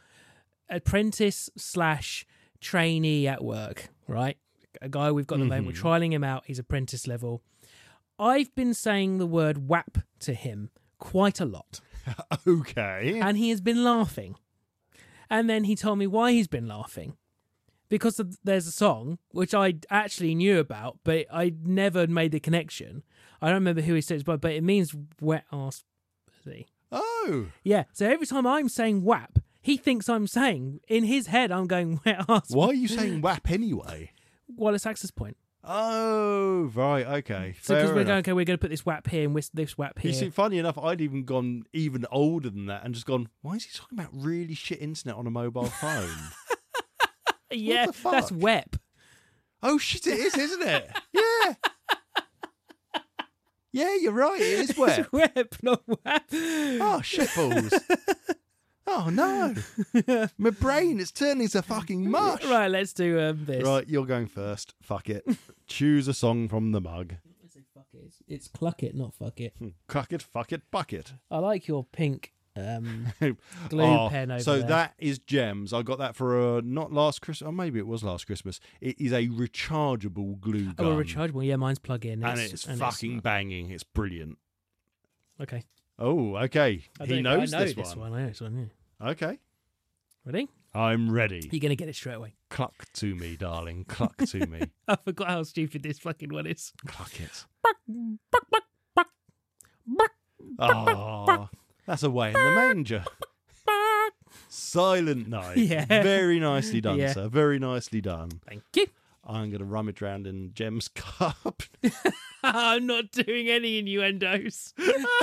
apprentice/trainee at work, right? A guy we've got at the moment, we're trialing him out. He's apprentice level. I've been saying the word WAP to him quite a lot. Okay. And he has been laughing. And then he told me why he's been laughing. Because there's a song, which I actually knew about, but I never made the connection. I don't remember who he says, but it means wet ass pussy. Oh. Yeah, so every time I'm saying WAP, he thinks I'm saying, in his head, I'm going wet ass. Why are you saying WAP anyway? Wallace Access Point. Oh, right, okay. So because Fair we're going, enough. okay, we're going to put this WAP here and this WAP here. You see, funny enough, I'd even gone even older than that and just gone, why is he talking about really shit internet on a mobile phone? yeah, the fuck? that's WEP. Oh, shit, it is, isn't it? Yeah. Yeah, you're right, it is web. It's WEP, not WAP. Oh, shitballs. Oh, no. My brain is turning to fucking mush. Right, let's do this. Right, you're going first. Fuck it. Choose a song from the mug. I say fuck it. It's cluck it, not fuck it. Cuck it, fuck it, buck it. I like your pink glue pen over so there. that is Gems. I got that for not last Christmas, or maybe it was last Christmas. It is a rechargeable glue gun. Oh, a rechargeable. Yeah, mine's plug-in. And it's fucking banging. It's brilliant. Okay. Oh, okay. He knows I know this this one. one. I know this one, yeah. Okay. Ready? I'm ready. You're going to get it straight away. Cluck to me, darling. Cluck to me. I forgot how stupid this fucking one is. Cluck it. Oh, that's Away in the Manger. Silent Night. Yeah. Very nicely done, Yeah. sir. Very nicely done. Thank you. I'm going to rummage around in Gem's cup. I'm not doing any innuendos.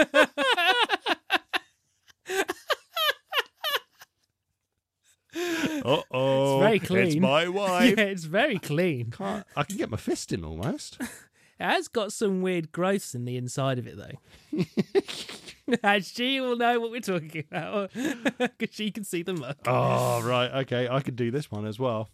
Uh-oh. It's very clean. It's my wife. Yeah, it's very clean. I can get my fist in almost. It has got some weird growths in the inside of it, though. And she will know what we're talking about because she can see the muck. Oh, right. Okay. I could do this one as well.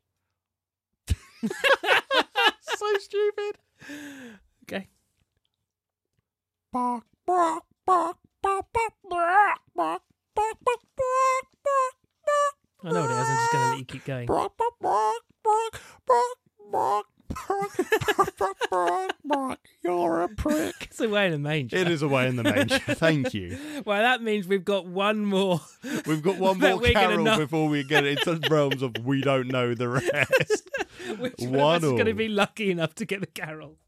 So stupid. Okay. Bark, bark, bark, bark, bark, bark, bark, bark, bark, bark, bark. I know what it is. I'm just going to let you keep going. Bark, bark, bark, bark, bark, bark, bark, bark, bark, bark. You're a prick. It's Away in the Manger. It is Away in the Manger. Thank you. Well, that means we've got one more. We've got one That more we're gonna carol know. before we get into the realms of we don't know the rest. Which one One of us is going to all. be lucky enough to get the carol?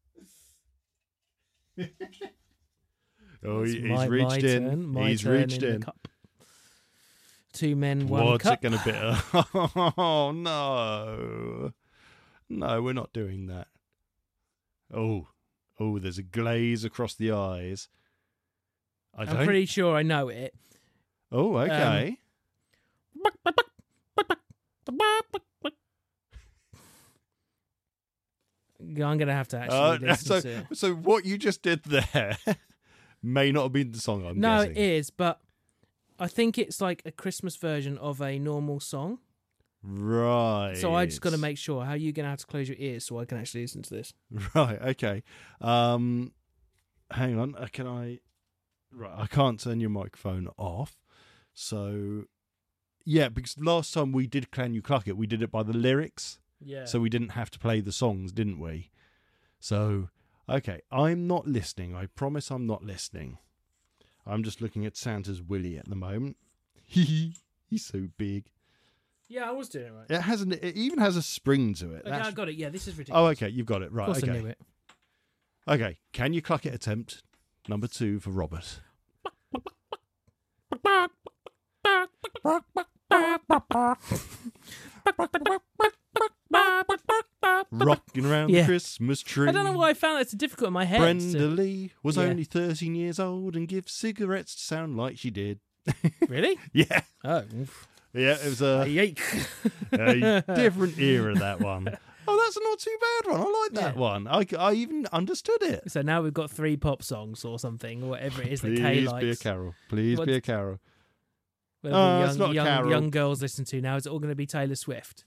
Oh, It's he's my reached in. turn, my He's turn reached the in. cup. 2 men, 1 What's cup. it going to be? Oh, no. No, we're not doing that. Oh, there's a glaze across the eyes. I'm pretty sure I know it. Oh, okay. I'm going to have to actually listen so, to it. so what you just did there may not have been the song I'm No, guessing. it is, but I think it's like a Christmas version of a normal song. Right. So I just got to make sure. How are you going to have to close your ears so I can actually listen to this? Right, okay. Hang on. Can I... Right, I can't turn your microphone off. So, yeah, because last time we did Can You Cluck It, we did it by the lyrics. Yeah. So we didn't have to play the songs, didn't we? So, okay, I'm not listening. I promise I'm not listening. I'm just looking at Santa's Willy at the moment. He's so big. Yeah, I was doing it right. It even has a spring to it. Okay, That's- I got it. Yeah, this is Oh, ridiculous. okay, you've got it. Right, Of course I okay. knew it. Okay, Can You Cluck It attempt number 2 for Robert. Rocking around Yeah. the Christmas tree. I don't know why I found that so difficult in my head. Brenda Lee was Yeah. only 13 years old and gives cigarettes to sound like she did. Really? Yeah. Oh. Oof. Yeah, it was Yike. a different era, that one. Oh, that's not too bad one. I like that Yeah. one. I even understood it. So now we've got 3 pop songs or something, or whatever it is that Kay Please likes. be a carol. Please What- be a carol. Whatever it's not a young, carol. young girls listen to now. Is it all going to be Taylor Swift?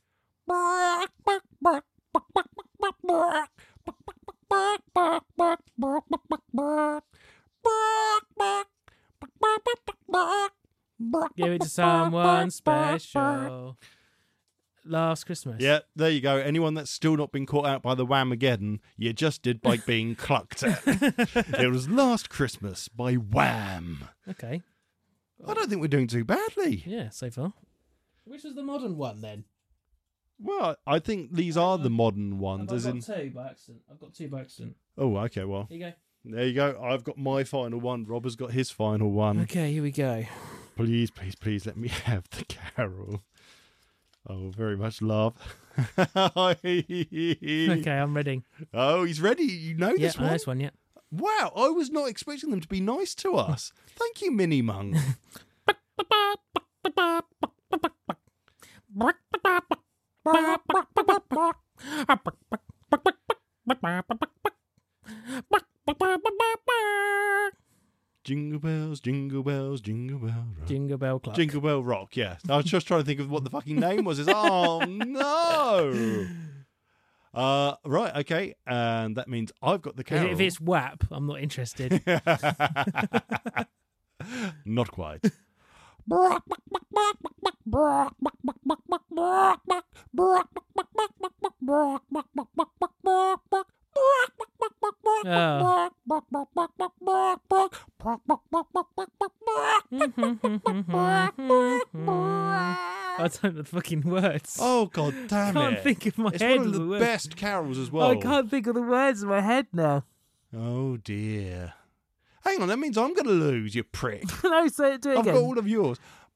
Give it to someone special. Last Christmas. Yeah, there you go. Anyone that's still not been caught out by the Whamageddon, you just did by being clucked at. It was Last Christmas by Wham. Okay. I don't think we're doing too badly. Yeah, so far. Which was the modern one then? Well, I think these are the modern ones. I've As got in, 2 by accident. I've got 2 by accident. oh, okay. Well, Here you go. there you go. I've got my final one. Rob has got his final one. Okay, here we go. Please, please, please let me have the carol. Oh, very much love. Okay, I'm ready. Oh, he's ready. You know Yeah, this I know one? this one, yeah. Wow, I was not expecting them to be nice to us. Thank you, Minnie Monk. Jingle bells, jingle bells, jingle bell rock. Jingle Bell Clock. Jingle Bell Rock, yeah. I was just trying to think of what the fucking name was. Oh, no. Right, okay. And that means I've got the carol. If it's WAP, I'm not interested. Not quite. Oh. I don't know the fucking words. Oh, god damn I it. can't think of my It's head one of of the the words. best carols as well. I can't think of the words in my head now. Oh, dear. Hang on, that means I'm going to lose, you prick. No, say it, do it I've got again. all of yours.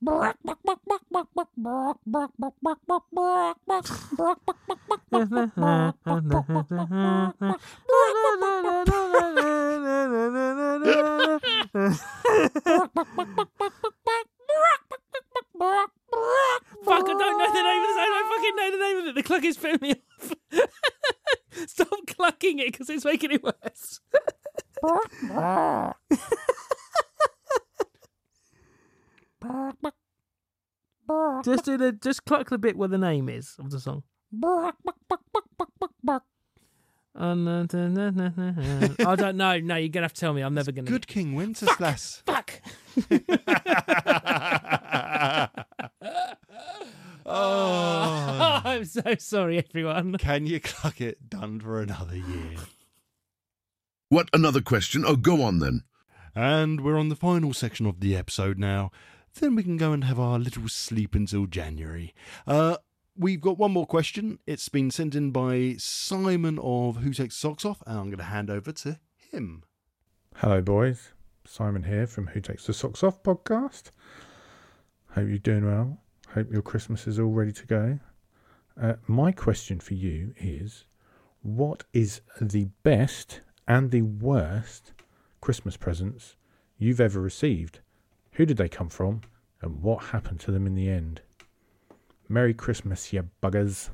Fuck, I don't know the name of this. I don't fucking know the name of it. The cluck is putting me off. Stop clucking it because it's making it worse. Just cluck the bit where the name is of the song. I don't know. No, you're gonna have to tell me. I'm never gonna. Good King Wenceslas. Fuck. Oh. I'm so sorry, everyone. Can you cluck it? Done for another year. What, another question? Oh, go on then. And we're on the final section of the episode now. Then we can go and have our little sleep until January. We've got one more question. It's been sent in by Simon of Who Takes Socks Off, and I'm going to hand over to him. Hello, boys. Simon here from Who Takes the Socks Off podcast. Hope you're doing well. Hope your Christmas is all ready to go. My question for you is, what is the best and the worst Christmas presents you've ever received? Who did they come from, and what happened to them in the end? Merry Christmas, you buggers.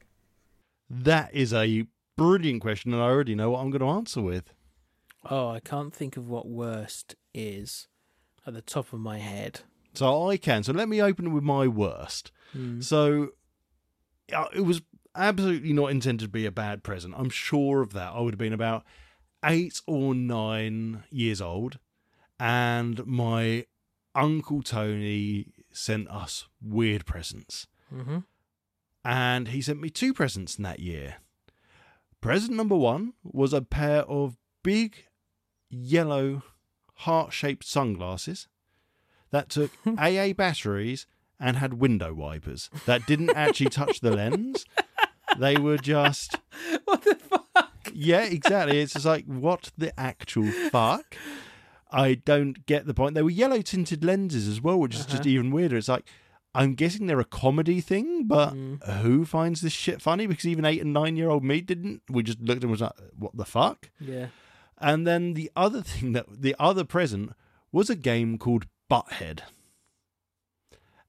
That is a brilliant question, and I already know what I'm going to answer with. Oh, I can't think of what worst is at the top of my head. So I can. So let me open with my worst. So it was absolutely not intended to be a bad present. I'm sure of that. I would have been about 8 or 9 years old, and my Uncle Tony sent us weird presents. Mm-hmm. And he sent me 2 presents in that year. Present number 1 was a pair of big yellow heart-shaped sunglasses that took AA batteries and had window wipers that didn't actually touch the lens. They were just... What the fuck? Yeah, exactly. It's just like, what the actual fuck? I don't get the point. They were yellow tinted lenses as well, which is just even weirder. It's like, I'm guessing they're a comedy thing, but who finds this shit funny? Because even 8 and 9-year-old me didn't. We just looked and was like, what the fuck? Yeah. And then the other thing, the other present was a game called Butthead.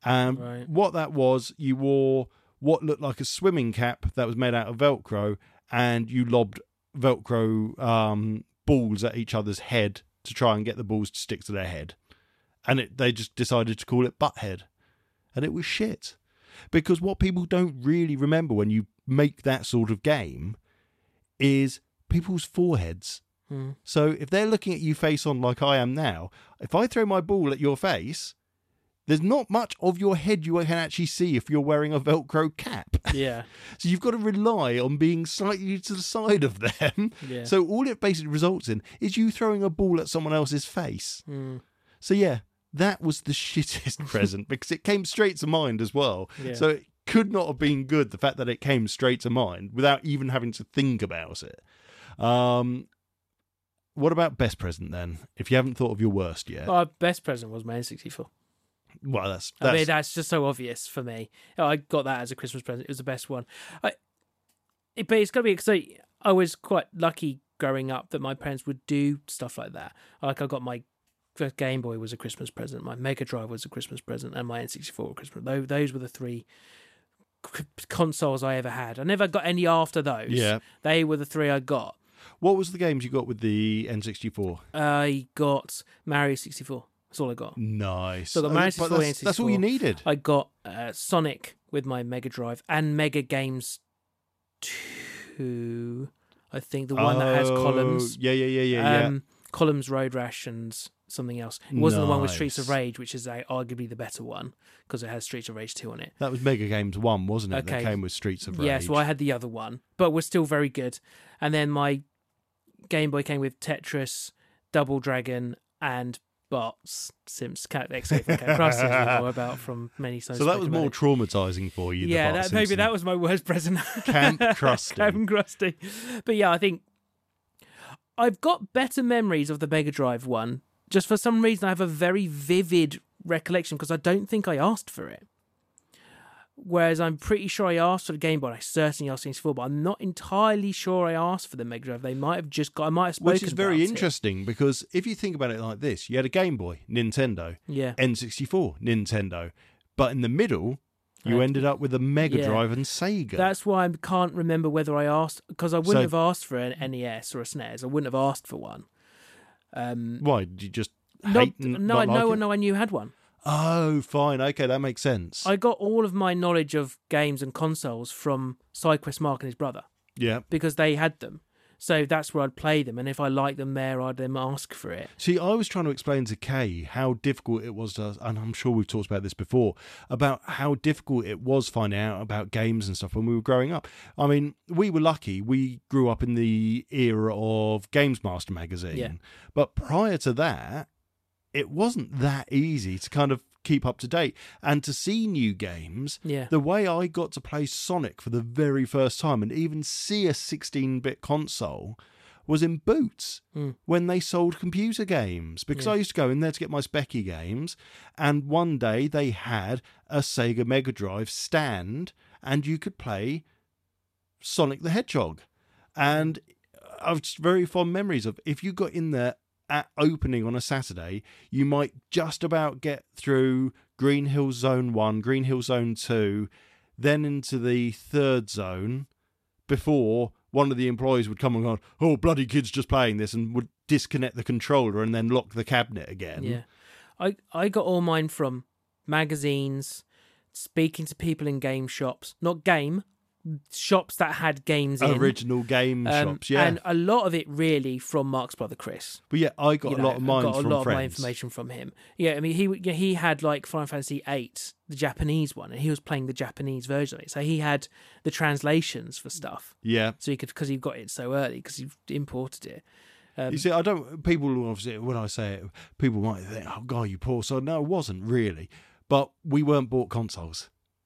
Right. What that was, you wore what looked like a swimming cap that was made out of Velcro, and you lobbed Velcro balls at each other's head to try and get the balls to stick to their head. And they just decided to call it Butthead. And it was shit. Because what people don't really remember when you make that sort of game is people's foreheads. So if they're looking at you face on like I am now, if I throw my ball at your face, there's not much of your head you can actually see if you're wearing a Velcro cap. Yeah. So you've got to rely on being slightly to the side of them. Yeah. So all it basically results in is you throwing a ball at someone else's face. So yeah, that was the shittest present because it came straight to mind as well. Yeah. So it could not have been good, the fact that it came straight to mind without even having to think about it. What about best present then? If you haven't thought of your worst yet. Our best present was my N64. Well, that's I mean, that's just so obvious for me. I got that as a Christmas present. It was the best one. But it's got to be because I was quite lucky growing up that my parents would do stuff like that. Like I got my first Game Boy was a Christmas present, my Mega Drive was a Christmas present, and my N64 was a Christmas present. Those were the three consoles I ever had. I never got any after those. Yeah. They were the three I got. What was the games you got with the N64? I got Mario 64. That's all I got. Nice. So I got Mario 64 and that's all you needed. I got Sonic with my Mega Drive and Mega Games 2. I think the one that has columns. Yeah. Columns, Road Rash, and something else. It wasn't the one with Streets of Nice. Rage, which is arguably the better one because it has Streets of Rage 2 on it. That was Mega Games 1, wasn't it? Okay. That came with Streets of Rage. Yeah, so I had the other one, but was still very good. And then my Game Boy came with Tetris, Double Dragon, and Bart's Sims Cat Escape from Cat Crust, as we know about from many times. So that was more traumatizing for you. Yeah, the Bart maybe Simpson. that was my worst present. Camp Krusty. Camp Krusty. But yeah, I think I've got better memories of the Mega Drive one. Just for some reason, I have a very vivid recollection because I don't think I asked for it. Whereas I'm pretty sure I asked for the Game Boy. I certainly asked for the N64, but I'm not entirely sure I asked for the Mega Drive. They might have just got. I might have spoken. Which is very about interesting because if you think about it like this, you had a Game Boy, Nintendo, Yeah. N64, Nintendo, but in the middle, you Right. ended up with a Mega Yeah. Drive and Sega. That's why I can't remember whether I asked because I wouldn't So- have asked for an NES or a SNES. I wouldn't have asked for one. Why did you just No, hate and not like it? I knew you had one. Oh, fine. Okay, that makes sense. I got all of my knowledge of games and consoles from SideQuest Mark and his brother Yeah. because they had them. So that's where I'd play them, and if I liked them there, I'd then ask for it. See, I was trying to explain to Kay how difficult it was to, and I'm sure we've talked about this before, about how difficult it was finding out about games and stuff when we were growing up. I mean, we were lucky. We grew up in the era of Games Master magazine. Yeah. But prior to that, it wasn't that easy to kind of keep up to date. And to see new games, Yeah. the way I got to play Sonic for the very first time and even see a 16-bit console was in Boots when they sold computer games. Because I used to go in there to get my Specky games, and one day they had a Sega Mega Drive stand and you could play Sonic the Hedgehog. And I've just very fond memories of if you got in there at opening on a Saturday, you might just about get through Green Hill Zone 1, Green Hill Zone 2, then into the third zone before one of the employees would come and go, oh, bloody kid's just playing this, and would disconnect the controller and then lock the cabinet again. Yeah. I got all mine from magazines, speaking to people in game shops, not game, shops that had games in. Original game shops, yeah. And a lot of it really from Mark's brother Chris. But yeah, I got You a know, lot of mine got from a lot of my friends. information from him. Yeah, I mean, he had like Final Fantasy VIII, the Japanese one, and he was playing the Japanese version of it. So he had the translations for stuff. Yeah. So he could, because he got it so early, because he imported it. You see, I don't. People obviously, when I say it, people might think, "Oh God, you poor son." No, it wasn't really. But we weren't bought consoles.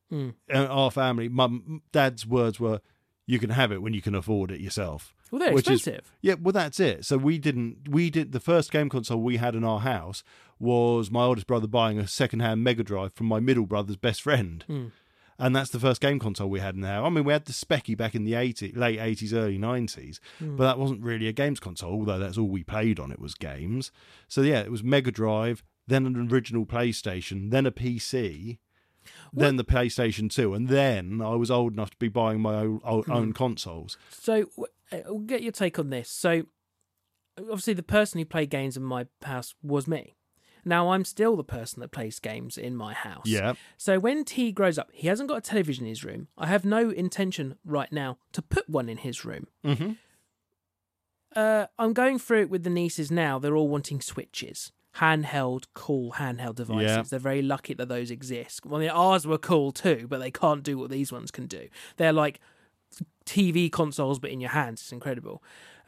Our family, mum, dad's words were, "You can have it when you can afford it yourself." Well, they're Which is- expensive. Yeah, well, that's it. So we did the first game console we had in our house was my oldest brother buying a second-hand Mega Drive from my middle brother's best friend. And that's the first game console we had in the house. I mean, we had the Specky back in the late 80s, early 90s, but that wasn't really a games console, although that's all we played on it was games. So yeah, it was Mega Drive, then an original PlayStation, then a PC, then the PlayStation 2, and then I was old enough to be buying my own consoles. So, we'll get your take on this. So, obviously, the person who played games in my house was me. Now, I'm still the person that plays games in my house. Yeah. So, when T grows up, he hasn't got a television in his room. I have no intention right now to put one in his room. Mm-hmm. I'm going through it with the nieces now. They're all wanting Switches. Cool handheld devices. Yeah. They're very lucky that those exist. Well, ours were cool too, but they can't do what these ones can do. They're like TV consoles, but in your hands. It's incredible.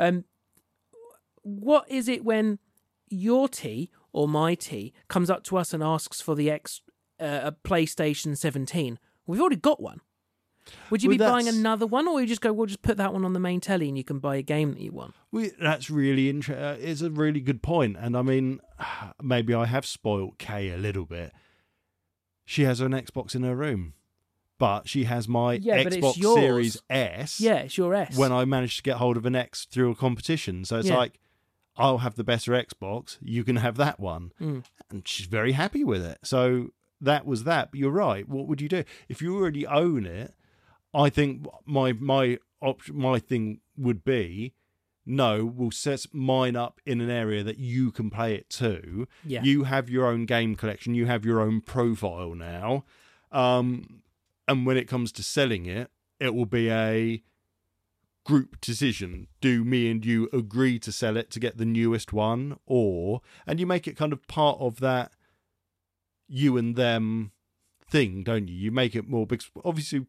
What is it when your T or my T comes up to us and asks for the a PlayStation 17? We've already got one. Would you be buying another one, or you just go, we'll just put that one on the main telly and you can buy a game that you want? That's really interesting. It's a really good point. And I mean, maybe I have spoilt Kay a little bit. She has an Xbox in her room, but she has my Xbox Series S. Yeah, it's your S. When I managed to get hold of an X through a competition. So it's like, I'll have the better Xbox. You can have that one. And she's very happy with it. So that was that. But you're right. What would you do? If you already own it, I think my thing would be, no, we'll set mine up in an area that you can play it too. Yeah. You have your own game collection. You have your own profile now. And when it comes to selling it, it will be a group decision. Do me and you agree to sell it to get the newest one? And you make it kind of part of that you and them thing, don't you? You make it more big. Obviously,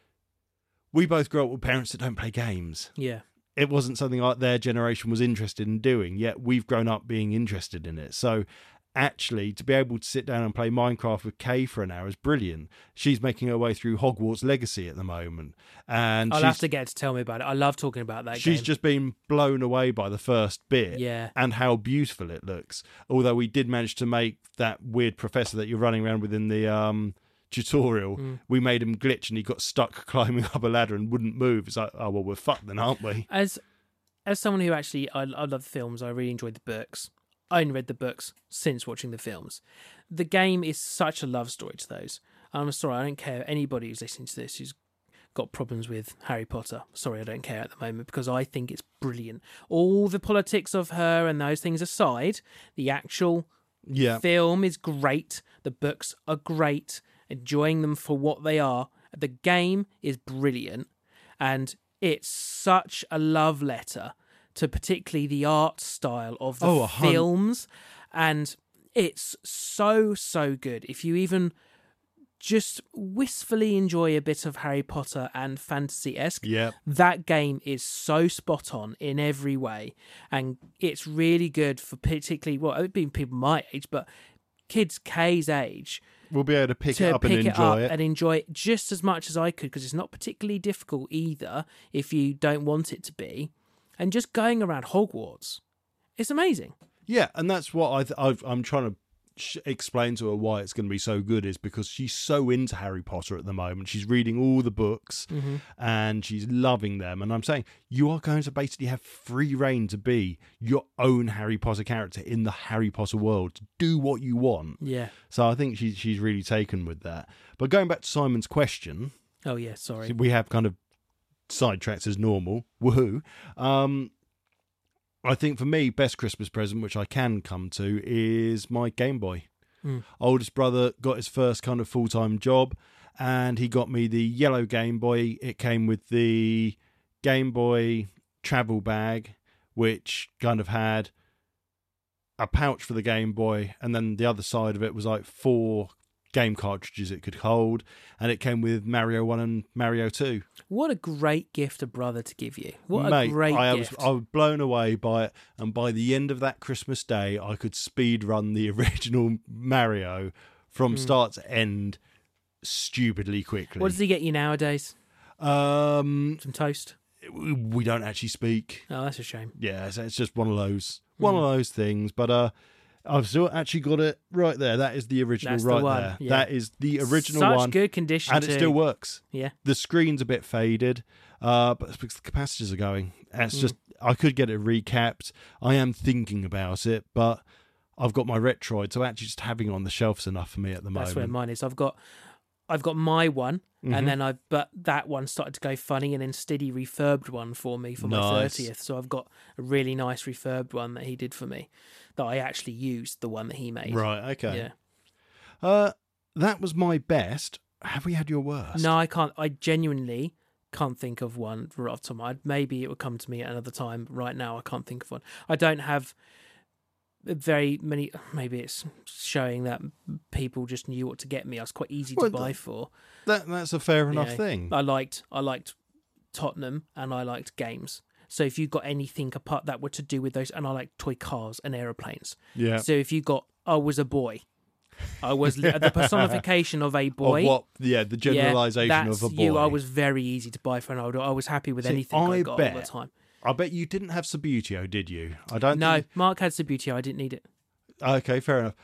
we both grew up with parents that don't play games. Yeah. It wasn't something like their generation was interested in doing, yet we've grown up being interested in it. So actually, to be able to sit down and play Minecraft with Kay for an hour is brilliant. She's making her way through Hogwarts Legacy at the moment. And I'll have to get to tell me about it. I love talking about that game. She's just been blown away by the first bit and how beautiful it looks. Although we did manage to make that weird professor that you're running around with in the tutorial, we made him glitch and he got stuck climbing up a ladder and wouldn't move. It's like, oh, well, we're fucked then, aren't we? As someone who actually, I love the films, I really enjoyed the books. I only read the books since watching the films. The game is such a love story to those. I'm sorry, I don't care anybody who's listening to this who's got problems with Harry Potter. Sorry, I don't care at the moment because I think it's brilliant. All the politics of her and those things aside, the actual film is great. The books are great. Enjoying them for what they are. The game is brilliant, and it's such a love letter to particularly the art style of the films, and it's so good. If you even just wistfully enjoy a bit of Harry Potter and fantasy-esque, that game is so spot on in every way, and it's really good for particularly, well, it being people my age, but kids Kay's age. We'll be able to pick it up and enjoy it just as much as I could, because it's not particularly difficult either if you don't want it to be. And just going around Hogwarts, it's amazing. Yeah, and that's what I'm trying to explain to her why it's going to be so good, is because she's so into Harry Potter at the moment. She's reading all the books and she's loving them. And I'm saying, you are going to basically have free reign to be your own Harry Potter character in the Harry Potter world, to do what you want. Yeah. So I think she's really taken with that. But going back to Simon's question. Oh, yeah, sorry. We have kind of sidetracked as normal. Woohoo. I think for me, best Christmas present, which I can come to, is my Game Boy. Oldest brother got his first kind of full-time job, and he got me the yellow Game Boy. It came with the Game Boy travel bag, which kind of had a pouch for the Game Boy, and then the other side of it was like 4 game cartridges it could hold, and it came with Mario 1 and Mario 2. What a great gift a brother to give you. What Mate, a great gift. I was blown away by it, and by the end of that Christmas day, I could speed run the original Mario from start to end stupidly quickly. What does he get you nowadays? Some toast? We don't actually speak. Oh, that's a shame. Yeah, it's just one of those things, but I've still actually got it right there. That is the original. That's right there. Yeah. That is the original one. Such good condition, and it still works. Yeah. The screen's a bit faded, but it's because the capacitors are going. It's just, I could get it recapped. I am thinking about it, but I've got my Retroid, so actually just having it on the shelf's enough for me at the moment. That's where mine is. I've got my one, Mhm. and then but that one started to go funny, and then Steady refurbed one for me for my Nice. 30th. So I've got a really nice refurbed one that he did for me, that I actually used, the one that he made. Right, okay. Yeah. That was my best. Have we had your worst? No, I can't. I genuinely can't think of one right off the top of my head. Maybe it will come to me at another time. Right now, I can't think of one. I don't have very many. Maybe it's showing that people just knew what to get me. I was quite easy to Well, buy for. That's a fair enough Yeah. thing. I liked Tottenham, and I liked games. So if you got anything apart that were to do with those, and I liked toy cars and aeroplanes. Yeah. So if you got, I was a boy. I was the personification of a boy. Of what? Yeah, the generalisation that's of a boy. you. I was very easy to buy for an older. I was happy with See, anything I got all the bet- time. I bet you didn't have Subbuteo, did you? I don't. No, think- Mark had Subbuteo. I didn't need it. Okay, fair enough.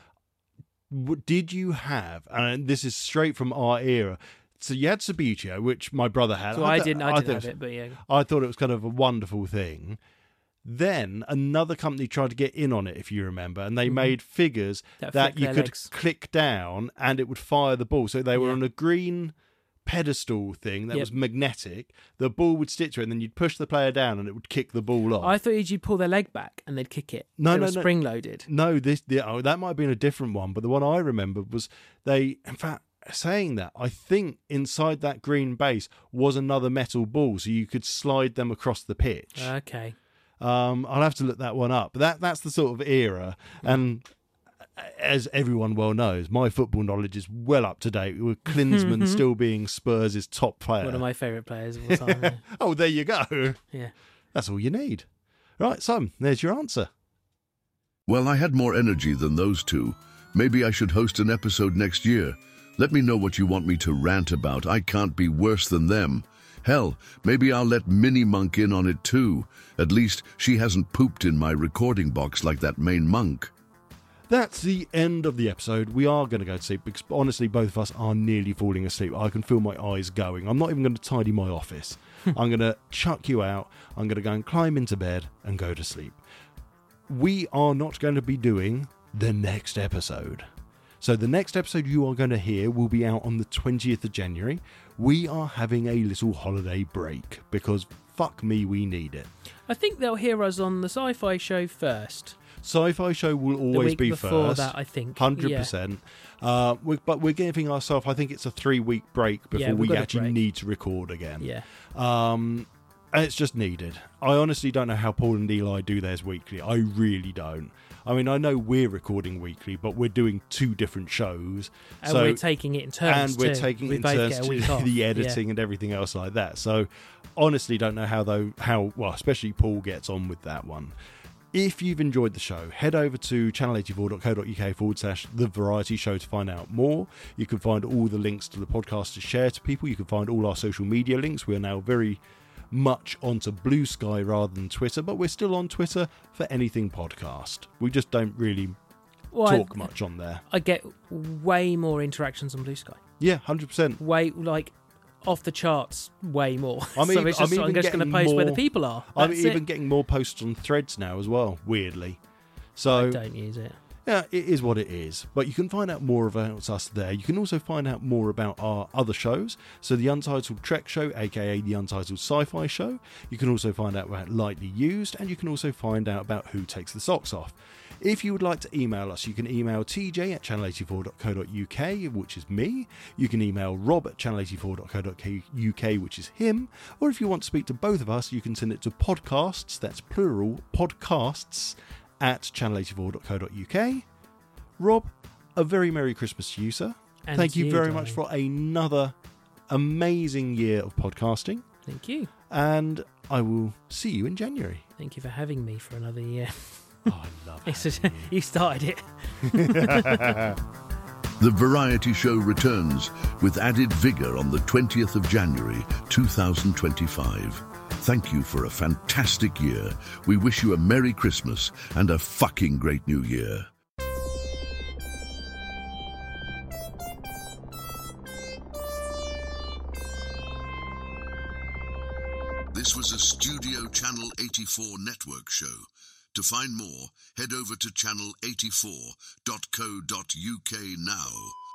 Did you have? And this is straight from our era. So you had Subbuteo, which my brother had. So I didn't think have it, but yeah. I thought it was kind of a wonderful thing. Then another company tried to get in on it, if you remember, and they made figures That that flick you their could legs. click down and it would fire the ball. So they were Yeah. on a green pedestal thing that Yep. was magnetic. The ball would stick to it, and then you'd push the player down and it would kick the ball off. I thought you'd pull their leg back and they'd kick it. No, They no, were no. spring loaded. No, that might have been a different one, but the one I remember was in fact, saying that, I think inside that green base was another metal ball, so you could slide them across the pitch. Okay. I'll have to look that one up. But that's the sort of era, and as everyone well knows, my football knowledge is well up to date, with Klinsmann still being Spurs' top player. One of my favourite players of all time. Yeah. Oh, there you go. Yeah. That's all you need. Right, Simon, there's your answer. Well, I had more energy than those two. Maybe I should host an episode next year. Let me know what you want me to rant about. I can't be worse than them. Hell, maybe I'll let Minnie Monk in on it too. At least she hasn't pooped in my recording box like that main monk. That's the end of the episode. We are going to go to sleep because honestly, both of us are nearly falling asleep. I can feel my eyes going. I'm not even going to tidy my office. I'm going to chuck you out. I'm going to go and climb into bed and go to sleep. We are not going to be doing the next episode. So the next episode you are going to hear will be out on the 20th of January. We are having a little holiday break because fuck me, we need it. I think they'll hear us on the Sci-Fi Show first. Sci-Fi Show will The always week be before first. that, I think. 100%. But we're giving ourselves, I think it's a 3-week break before Yeah, we've we got a actually break. need to record again. Yeah. And it's just needed. I honestly don't know how Paul and Eli do theirs weekly. I really don't. I mean, I know we're recording weekly, but we're doing 2 different shows. And so we're taking it in turns. and we're too. taking we it in both turns get a to week do off. the editing and everything else like that. So honestly don't know how well, especially Paul gets on with that one. If you've enjoyed the show, head over to channel84.co.uk/The Variety Show to find out more. You can find all the links to the podcast to share to people. You can find all our social media links. We are now very much onto Blue Sky rather than Twitter, but we're still on Twitter for anything podcast. We just don't really talk much on there. I get way more interactions on Blue Sky. Yeah, 100%. Way, like, off the charts, way more. I'm so even- it's just, I'm I'm even just going to getting post where the more- people are. I'm That's even it. getting more posts on Threads now as well, weirdly. I So don't use it. yeah, it is what it is. But you can find out more about us there. You can also find out more about our other shows. So the Untitled Trek Show, aka the Untitled Sci-Fi Show. You can also find out about Lightly Used, and you can also find out about Who Takes the Socks Off. If you would like to email us, you can email tj@channel84.co.uk, which is me. You can email rob@channel84.co.uk, which is him. Or if you want to speak to both of us, you can send it to podcasts, that's plural, podcasts, @channel84.co.uk. Rob, a very Merry Christmas to you, sir. And Thank you to you, very darling. much for another amazing year of podcasting. Thank you. And I will see you in January. Thank you for having me for another year. Oh, I love it. You started it. The Variety Show returns with added vigour on the 20th of January 2025. Thank you for a fantastic year. We wish you a Merry Christmas and a fucking great New Year. This was a Studio Channel 84 network show. To find more, head over to channel84.co.uk now.